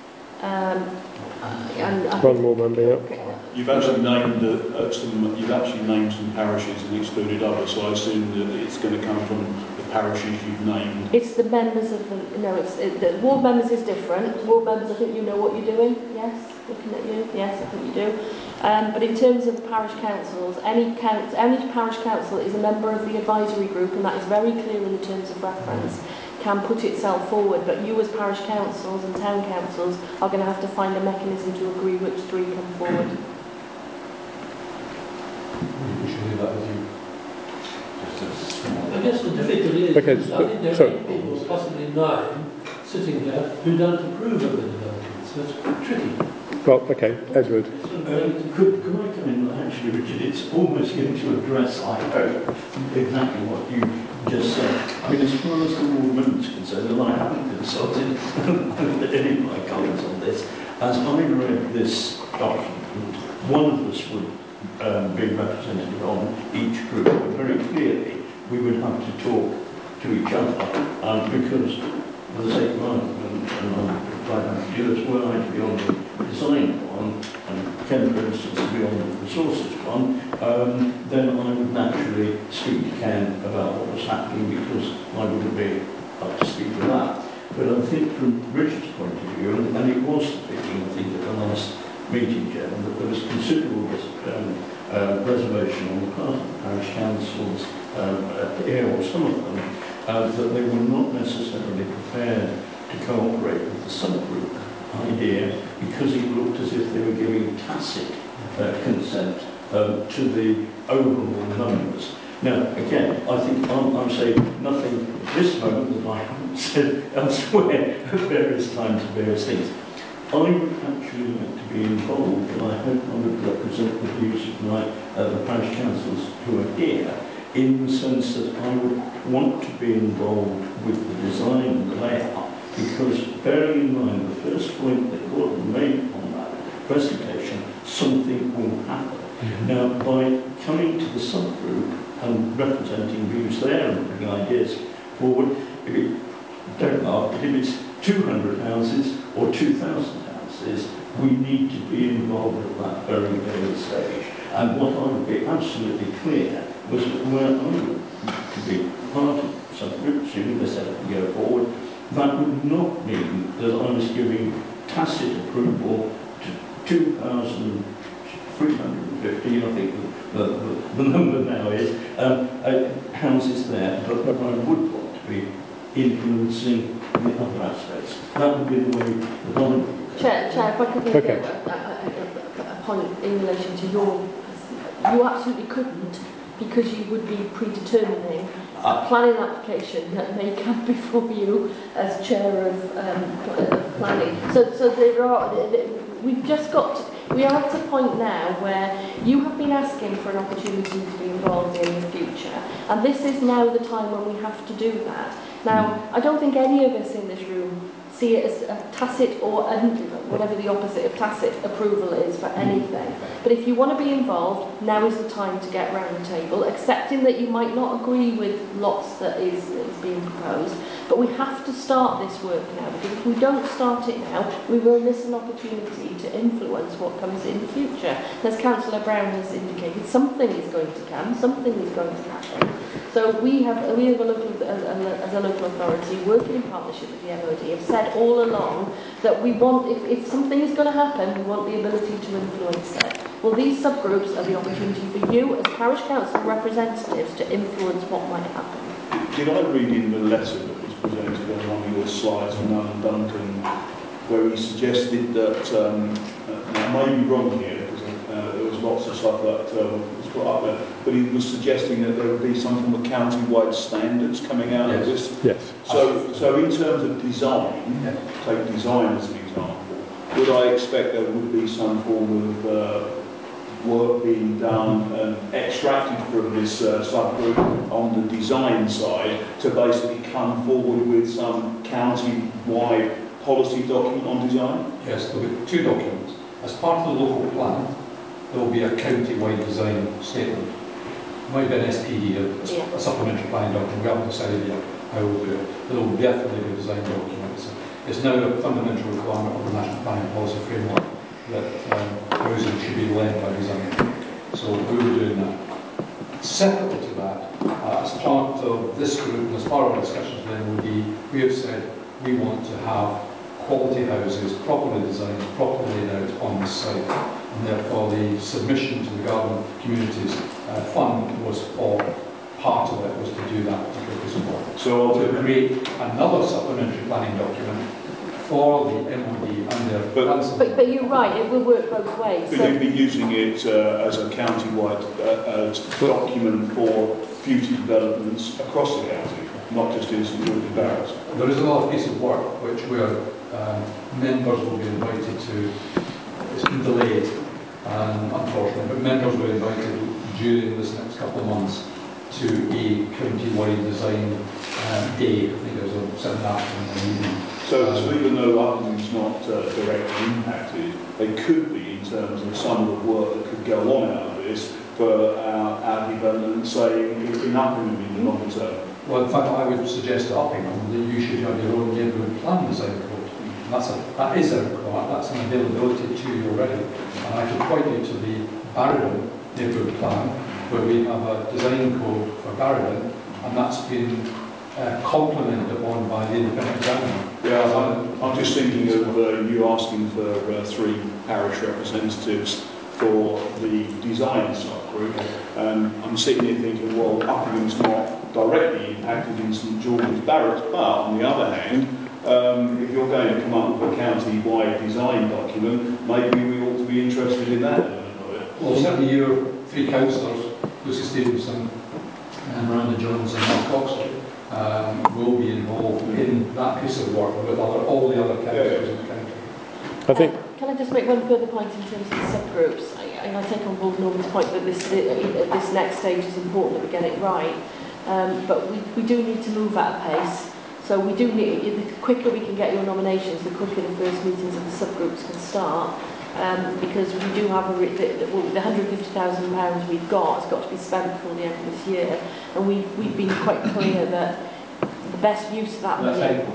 One more member, yeah. You've actually named some parishes and excluded others, so I assume that it's going to come from the parishes you've named. It's the members of the the ward members is different. Ward members, I think you know what you're doing. Yes, looking at you. Yes, I think you do. But in terms of the parish councils, any parish council is a member of the advisory group, and that is very clear in the terms of reference. Can put itself forward, but you as parish councils and town councils are going to have to find a mechanism to agree which three come forward. We should leave that with you. I guess the difficulty is, I think there are 8 people, possibly 9, sitting here who don't approve of the development, so it's quite tricky. Well, okay, Edward. Could I come in? Actually, Richard, it's almost going to address, I hope, exactly what you just said. I mean, as far as the ward members are concerned, and I haven't consulted any of my colleagues on this, as I read this document, one of us would be represented on each group, but very clearly we would have to talk to each other, because for the sake of argument, and I'm quite happy to do this, were I to be on the design one, and Ken, for instance, to be on the resources one, then I would naturally speak to Ken about what was happening, because I wouldn't be up to speed with that. But I think from Richard's point of view, and it was speaking, I think, at the last meeting, Jen, that there was considerable reservation on the part of the parish councils, or some of them, that they were not necessarily prepared to cooperate with the subgroup idea, because it looked as if they were giving tacit consent to the overall numbers. Now, again, I think I'm saying nothing at this moment that I haven't said elsewhere at various times and various things. I would actually like to be involved, and I hope I would represent the views of the parish councils who are here, in the sense that I would want to be involved with the design and the layout, because bearing in mind the first point that Gordon made on that presentation, something will happen. Now, by coming to the subgroup and representing views there and bringing ideas forward, if it, don't laugh, but if it's 200 houses or 2,000 houses, we need to be involved at that very early stage. And what I would be absolutely clear was that where I would to be part of subgroup, assuming they said to go forward, that would not mean that I was giving tacit approval to 2,350 15, I think the number now is, houses there, but I would want to be influencing the other aspects. That would be the way that I would. Chair, if I could make a point in relation to you absolutely couldn't, because you would be predetermining a planning application that may come before you as chair of planning. So we are at a point now where you have been asking for an opportunity to be involved in the future, and this is now the time when we have to do that. Now, I don't think any of us in this room see it as a tacit or whatever the opposite of tacit approval is for anything. But if you want to be involved, now is the time to get round the table, accepting that you might not agree with lots that is being proposed, but we have to start this work now, because if we don't start it now, we will miss an opportunity to influence what comes in the future. As Councillor Brown has indicated, something is going to come, something is going to happen. So we have as a local authority, working in partnership with the MOD, have said all along that we want, if something is going to happen, we want the ability to influence it. Well, these subgroups are the opportunity for you as parish council representatives to influence what might happen. Did I read in the letter that was presented on one of your slides from Alan Duncan, where he suggested that, now I may be wrong here, because there was lots of stuff that was put up there, but he was suggesting that there would be some form of county-wide standards coming out of this. Yes. So in terms of design, take design as an example, would I expect there would be some form of work being done and extracted from this subgroup on the design side to basically come forward with some county-wide policy document on design? Yes, there will be two documents. As part of the local plan, there will be a county-wide design statement. It might be an SPD, a supplementary planning document. We haven't decided yet how we'll do it. But there will definitely be a design document. It's now a fundamental requirement of the National Planning Policy Framework that housing should be led by design. So we were doing that. Separately to that, as part of this group and as part of our discussions with MOD, we have said we want to have quality houses, properly designed, properly laid out on the site. And therefore the submission to the Garden Communities Fund was for part of it was to do that particular piece of work. So to create another supplementary planning document for the MOD and their plans. But you're right, it will work both ways. But you'd be using it as a county-wide document for future developments across the county, not just in St George's Barracks. There is another piece of work which where members will be invited to. It's been delayed, unfortunately, but members were invited during this next couple of months to a county-wide design day. I think it was on Saturday afternoon and evening. So even though Uppingham's not directly impacted, they could be in terms of some of the work that could go on out of this for our development, say, in Uppingham in the longer term. Well, in fact, I would suggest to Uppingham that you should have your own neighbourhood plan design code. That is a requirement, that's an availability to you already. And I could point you to the Barrowden neighbourhood plan, where we have a design code for Barrowden, and that's been complemented upon by the independent examiner. Yeah, I'm just thinking of you asking for 3 parish representatives for the design subgroup, and I'm sitting here thinking, well, Uppingham's not directly impacted in St George's Barracks, but on the other hand, if you're going to come up with a county-wide design document, maybe we ought to be interested in that element of it. Well, certainly your 3 councillors, Lucy Stevenson, Miranda Jones and Mark Oxley, will be involved in that piece of work with all the other councillors in the country. I think. Can I just make one further point in terms of the subgroups? I take on board Norman's point that this next stage is important that we get it right, but we do need to move at a pace. So we do need, the quicker we can get your nominations, the quicker the first meetings of the subgroups can start. Because we do have the £150,000 we've got has got to be spent before the end of this year, and we've been quite clear that the best use of that money,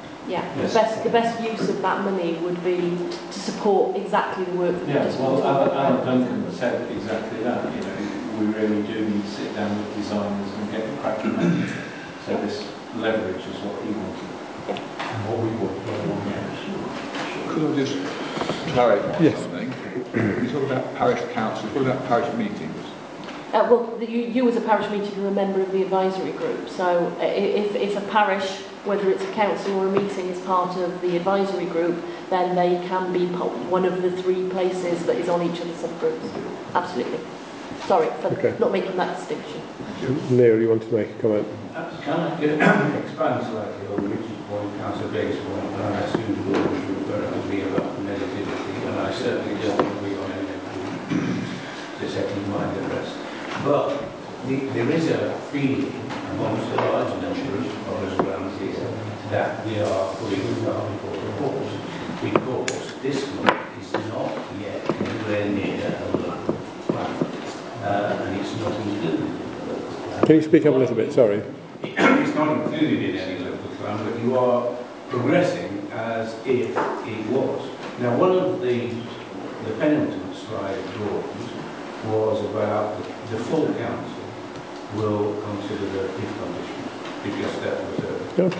the best use of that money would be to support exactly the work that we just well, Alan Duncan said exactly that. You know, we really do need to sit down with designers and get cracking on it. So this leverage is what he wanted, and what we want. Could I just clarify something? When you talk about parish councils, what about parish meetings? Well, you as a parish meeting are a member of the advisory group, so if a parish, whether it's a council or a meeting, is part of the advisory group, then they can be one of the 3 places that is on each of the subgroups. Absolutely. Sorry for not making that distinction. Neil, you want to make a comment? Can I expand slightly on Richard's point, Councillor Blake's point, and I assume the board was referring to me about negativity, and I certainly don't agree on any of the second mind address. But there is a feeling amongst a large number of us around here that we are putting the cart before the horse, because this one is not yet anywhere near a local plan, and it's not included. Can you speak up a little bit? Sorry. It's not included in any local plan, but you are progressing as if it was. Now, one of the penultimate slide drawings was about the full council will consider the if condition, because that was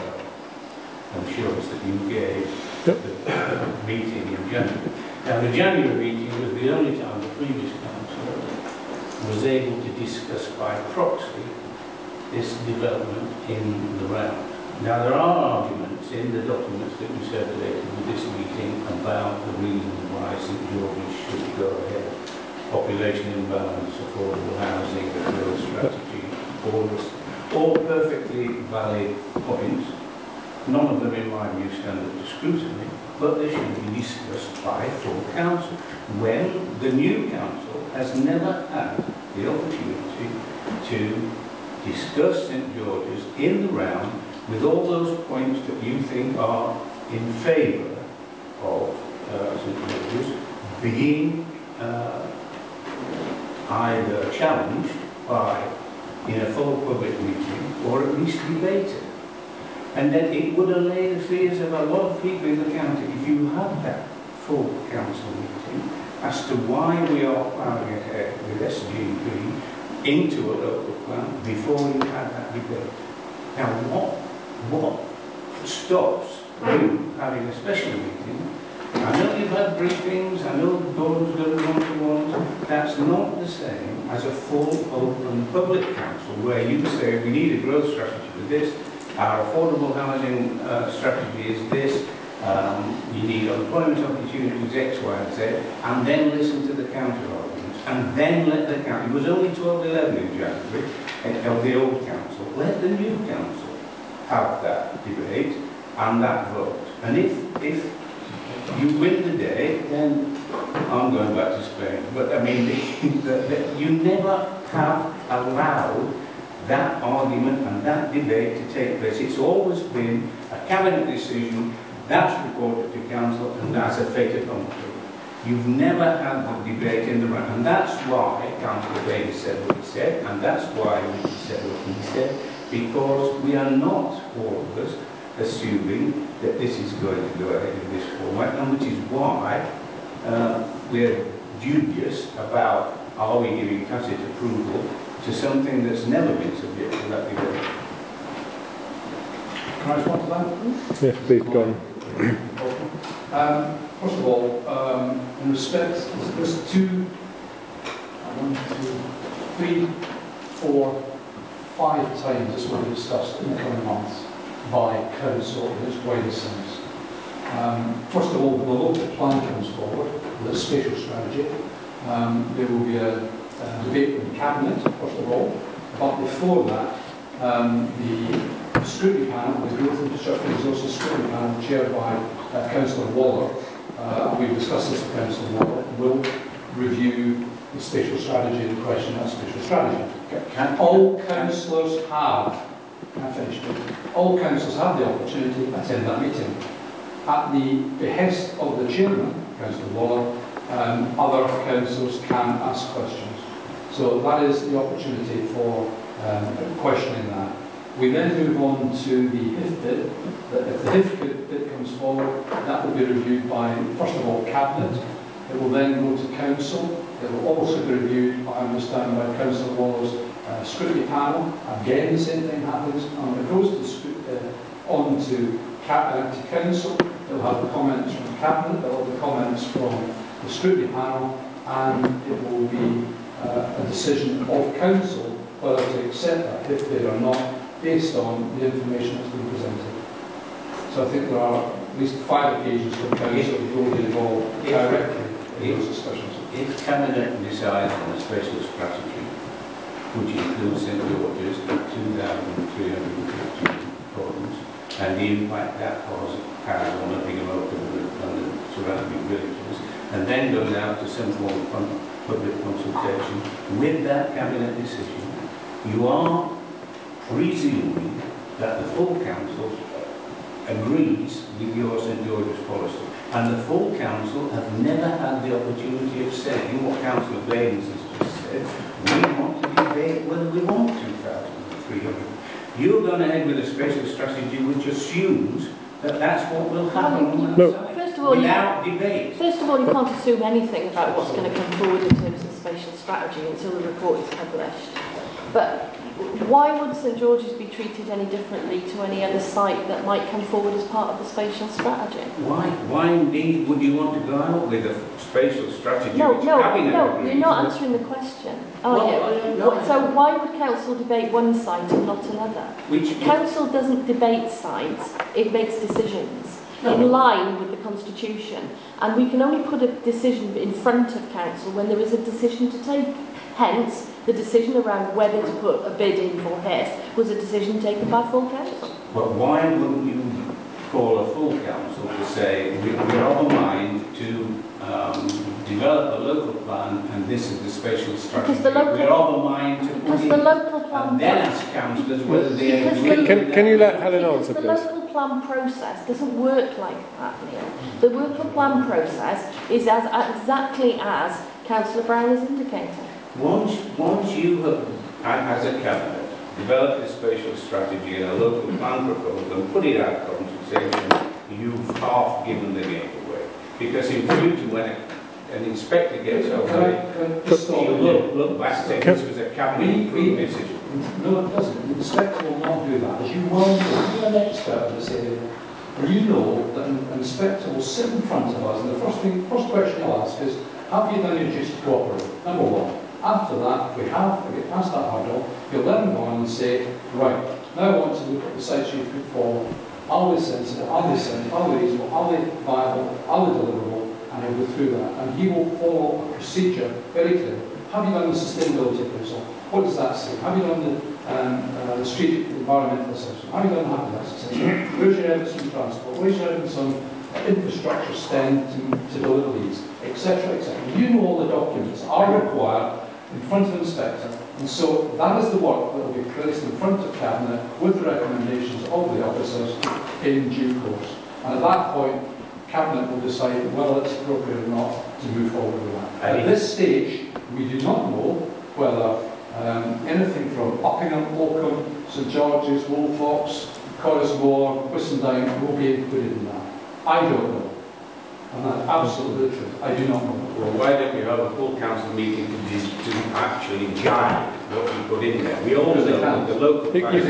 an assurance that you gave the meeting in January. Now, the January meeting was the only time the previous council was able to discuss by proxy this development in the round. Now, there are arguments in the documents that we circulated with this meeting about the reasons why St George's should go ahead. Population imbalance, affordable housing, the growth strategy, all perfectly valid points. None of them, in my view, stand up to scrutiny, but they should be discussed by full council, when the new council has never had the opportunity to discuss St George's in the round with all those points that you think are in favour of St George's being either challenged in a full public meeting or at least debated. And then it would allay the fears of a lot of people in the county if you had that full council meeting as to why we are plowing ahead with SGP into a local plan before you had that debate. Now, what stops you having a special meeting? I know you've had briefings, I know the board's done one-to-ones. That's not the same as a full, open, public council where you say we need a growth strategy for this, our affordable housing strategy is this, you need employment opportunities X, Y, and Z, and then listen to the counter arguments, and then let the council. It was only 12-11 in January of the old council. Let the new council have that debate and that vote. And if you win the day, then I'm going back to Spain. But I mean, you never have allowed that argument and that debate to take place. It's always been a cabinet decision, that's reported to council, and that's a fait accompli. You've never had the debate in the round, and that's why Councillor Davis said what he said, and that's why he said what he said, because we are not, all of us, assuming that this is going to go ahead in this format, and which is why we're dubious about are we giving tacit approval to something that's never been subject to that debate. Can I respond to that? Yes, please, go on. First of all, in respect, there's 3, 4, 5 times this will be discussed in the coming months by council in its widest sense. First of all, when the local plan comes forward with a spatial strategy, there will be a debate in the cabinet, first of all, but before that, the scrutiny panel, the Growth Infrastructure Resources Scrutiny Panel, chaired by Councillor Waller, and we've discussed this with Councillor Waller, will review the spatial strategy and question that spatial strategy. All councillors have, all councillors have the opportunity to attend that meeting. At the behest of the chairman, Councillor Waller, other councillors can ask questions. So that is the opportunity for questioning that. We then move on to the HIF bid. If the HIF bid comes forward, that will be reviewed by, first of all, Cabinet. It will then go to Council. It will also be reviewed, I understand, by Councillor Waller's scrutiny panel. Again, the same thing happens. And when it goes on to Council, it will have the comments from Cabinet, it will have the comments from the scrutiny panel, and it will be a decision of council whether to accept that, if they are not, based on the information that's been presented. So I think there are at least 5 occasions for council to go involved directly in those discussions. If Cabinet decides on a special strategy, which includes St George's at 2,350 homes, and the impact that has on Nottingham Open and the surrounding villages, and then goes out to some form of public consultation with that Cabinet decision, you are presuming that the full council agrees with your St George's policy. And the full council have never had the opportunity of saying what Councillor Blaines has just said. We want to debate whether we want 2,300. You're going ahead with a special strategy which assumes that that's what will happen on the site, without debate. First of all, you can't assume anything about what's going to come forward in terms of spatial strategy until the report is published. But why would St George's be treated any differently to any other site that might come forward as part of the spatial strategy? Why indeed would you want to go out with a spatial strategy? No, you're not answering the question, are you? So why would council debate one site and not another? Council doesn't debate sites, it makes decisions in line with the Constitution. And we can only put a decision in front of council when there is a decision to take. Hence, the decision around whether to put a bid in for Hess was a decision taken by full council. But why wouldn't you call a full council to say we're of a mind to develop a local plan and this is the spatial strategy? We're of a mind to put in, and then ask councillors whether they agree. Can you let Helen answer, please? The local plan process doesn't work like that, Neil. The local plan process is exactly as Councillor Brown has indicated. Once you have, as a cabinet, developed a spatial strategy and a local plan proposal and put it out of consultation, you've half given the game away. Because in future, when an inspector gets over it, look back and say this was a cabinet decision. No, it doesn't. The inspector will not do that. As you well know, you're an expert in this area. You know that an inspector will sit in front of us, and the first question he'll ask is, have you done your duty to cooperate? Number one. After that, we get past that hurdle, you'll then go on and say, right, now I want to look at the sites you've put forward. Are they sensible? Are they sensible? Are they reasonable? Are they viable? Are they deliverable? And he'll go through that. And he will follow a procedure very clearly. Have you done the sustainability appraisal? What does that say? Have you done the strategic environmental assessment? Have you done the habitat assessment? Where's your evidence on transport? Where's your evidence on infrastructure spend to deliver these? Etc. etc. You know all the documents are required in front of the inspector, and so that is the work that will be placed in front of Cabinet with the recommendations of the officers in due course. And at that point, Cabinet will decide whether it's appropriate or not to move forward with that. At this stage, we do not know whether anything from Uppingham, Oakham, St George's, Woolfox, Corrismore, Whistendine will be included in that. I don't know. And that's absolutely the truth. I do not know. Well, why don't we have a full council meeting to actually guide what we put in there? We all know that the local plan will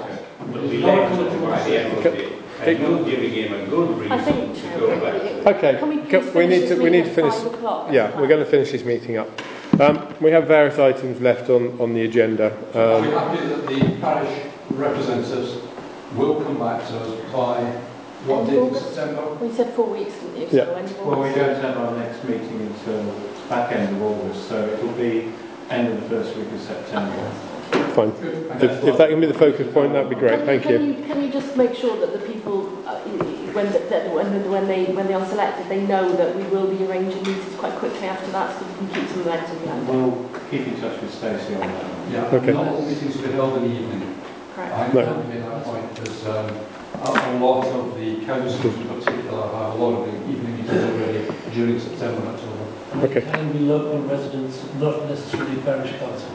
be led by the MOD, and not giving him a good reason to go back. Okay, we need to finish. Yeah, we're going to finish this meeting up. We have various items left on the agenda. Are we happy that the parish representatives will come back to us by what date in September? We said 4 weeks, didn't you? Yeah. So well, we don't have our next meeting until back end of August, so it will be end of the first week of September. Fine. If that can be the focus point, that'd be great. Thank you. Can you just make sure that the people, when they are selected, they know that we will be arranging meetings quite quickly after that, so we can keep some momentum behind it. We'll keep in touch with Stacey on that. Yeah. Okay. Not all meetings will be held in the evening. Correct. I made that point because a lot of the councils in particular have a lot of the evening meetings already during September and October. Okay. It can be local residents, not necessarily parish councils.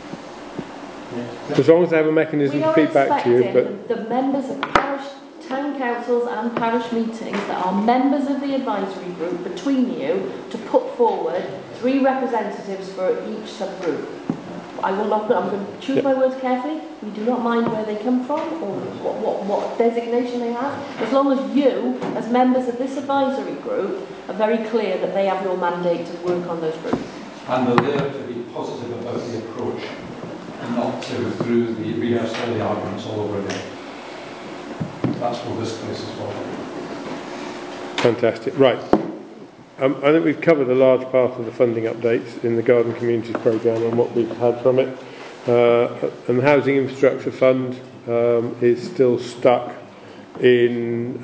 As long as they have a mechanism to feed back to you. But the members of parish, town councils and parish meetings that are members of the advisory group between you to put forward 3 representatives for each subgroup. I will not, I'm going to choose my words carefully. We do not mind where they come from or what designation they have, as long as you, as members of this advisory group, are very clear that they have your mandate to work on those groups. And they're there to be positive about the approach, and not to go through the rehearse all the arguments all over again. That's what this place is for. Fantastic. Right. I think we've covered a large part of the funding updates in the Garden Communities Programme and what we've had from it. And the Housing Infrastructure Fund is still stuck in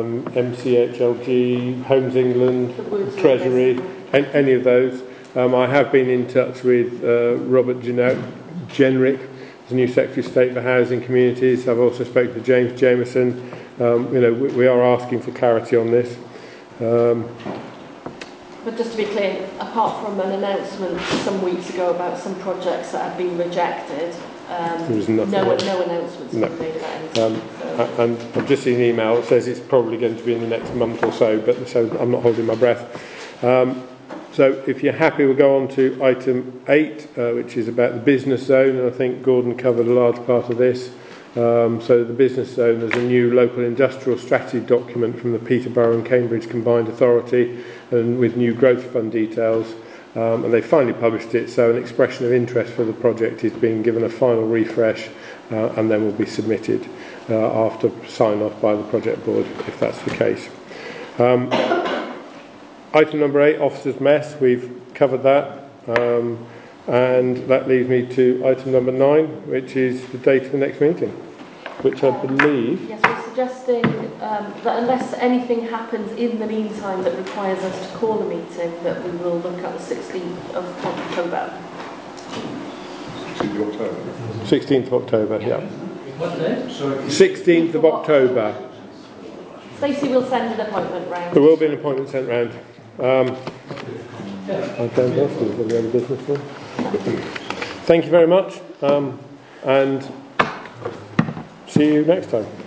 MCHLG, Homes England, Treasury, any of those. I have been in touch with Robert Jenrick, the new Secretary of State for Housing Communities. I've also spoken to James Jameson. We are asking for clarity on this. But just to be clear, apart from an announcement some weeks ago about some projects that have been rejected, no announcements have been made about anything. And I've just seen an email that says it's probably going to be in the next month or so, but so I'm not holding my breath. So if you're happy, we'll go on to item 8, which is about the business zone, and I think Gordon covered a large part of this. So the business zone, there's a new local industrial strategy document from the Peterborough and Cambridge Combined Authority, and with new growth fund details, and they finally published it, so an expression of interest for the project is being given a final refresh, and then will be submitted after sign off by the project board, if that's the case. Item number 8, officers' mess, we've covered that, and that leaves me to item number 9, which is the date of the next meeting, which I believe... Yes, we're suggesting that unless anything happens in the meantime that requires us to call a meeting, that we will look at the 16th of October. 16th of October? 16th of October, yeah. What day? Sorry. 16th of October. Stacey will send an appointment round. There will be an appointment sent round. I don't know if there's any other business for. Thank you very much, and see you next time.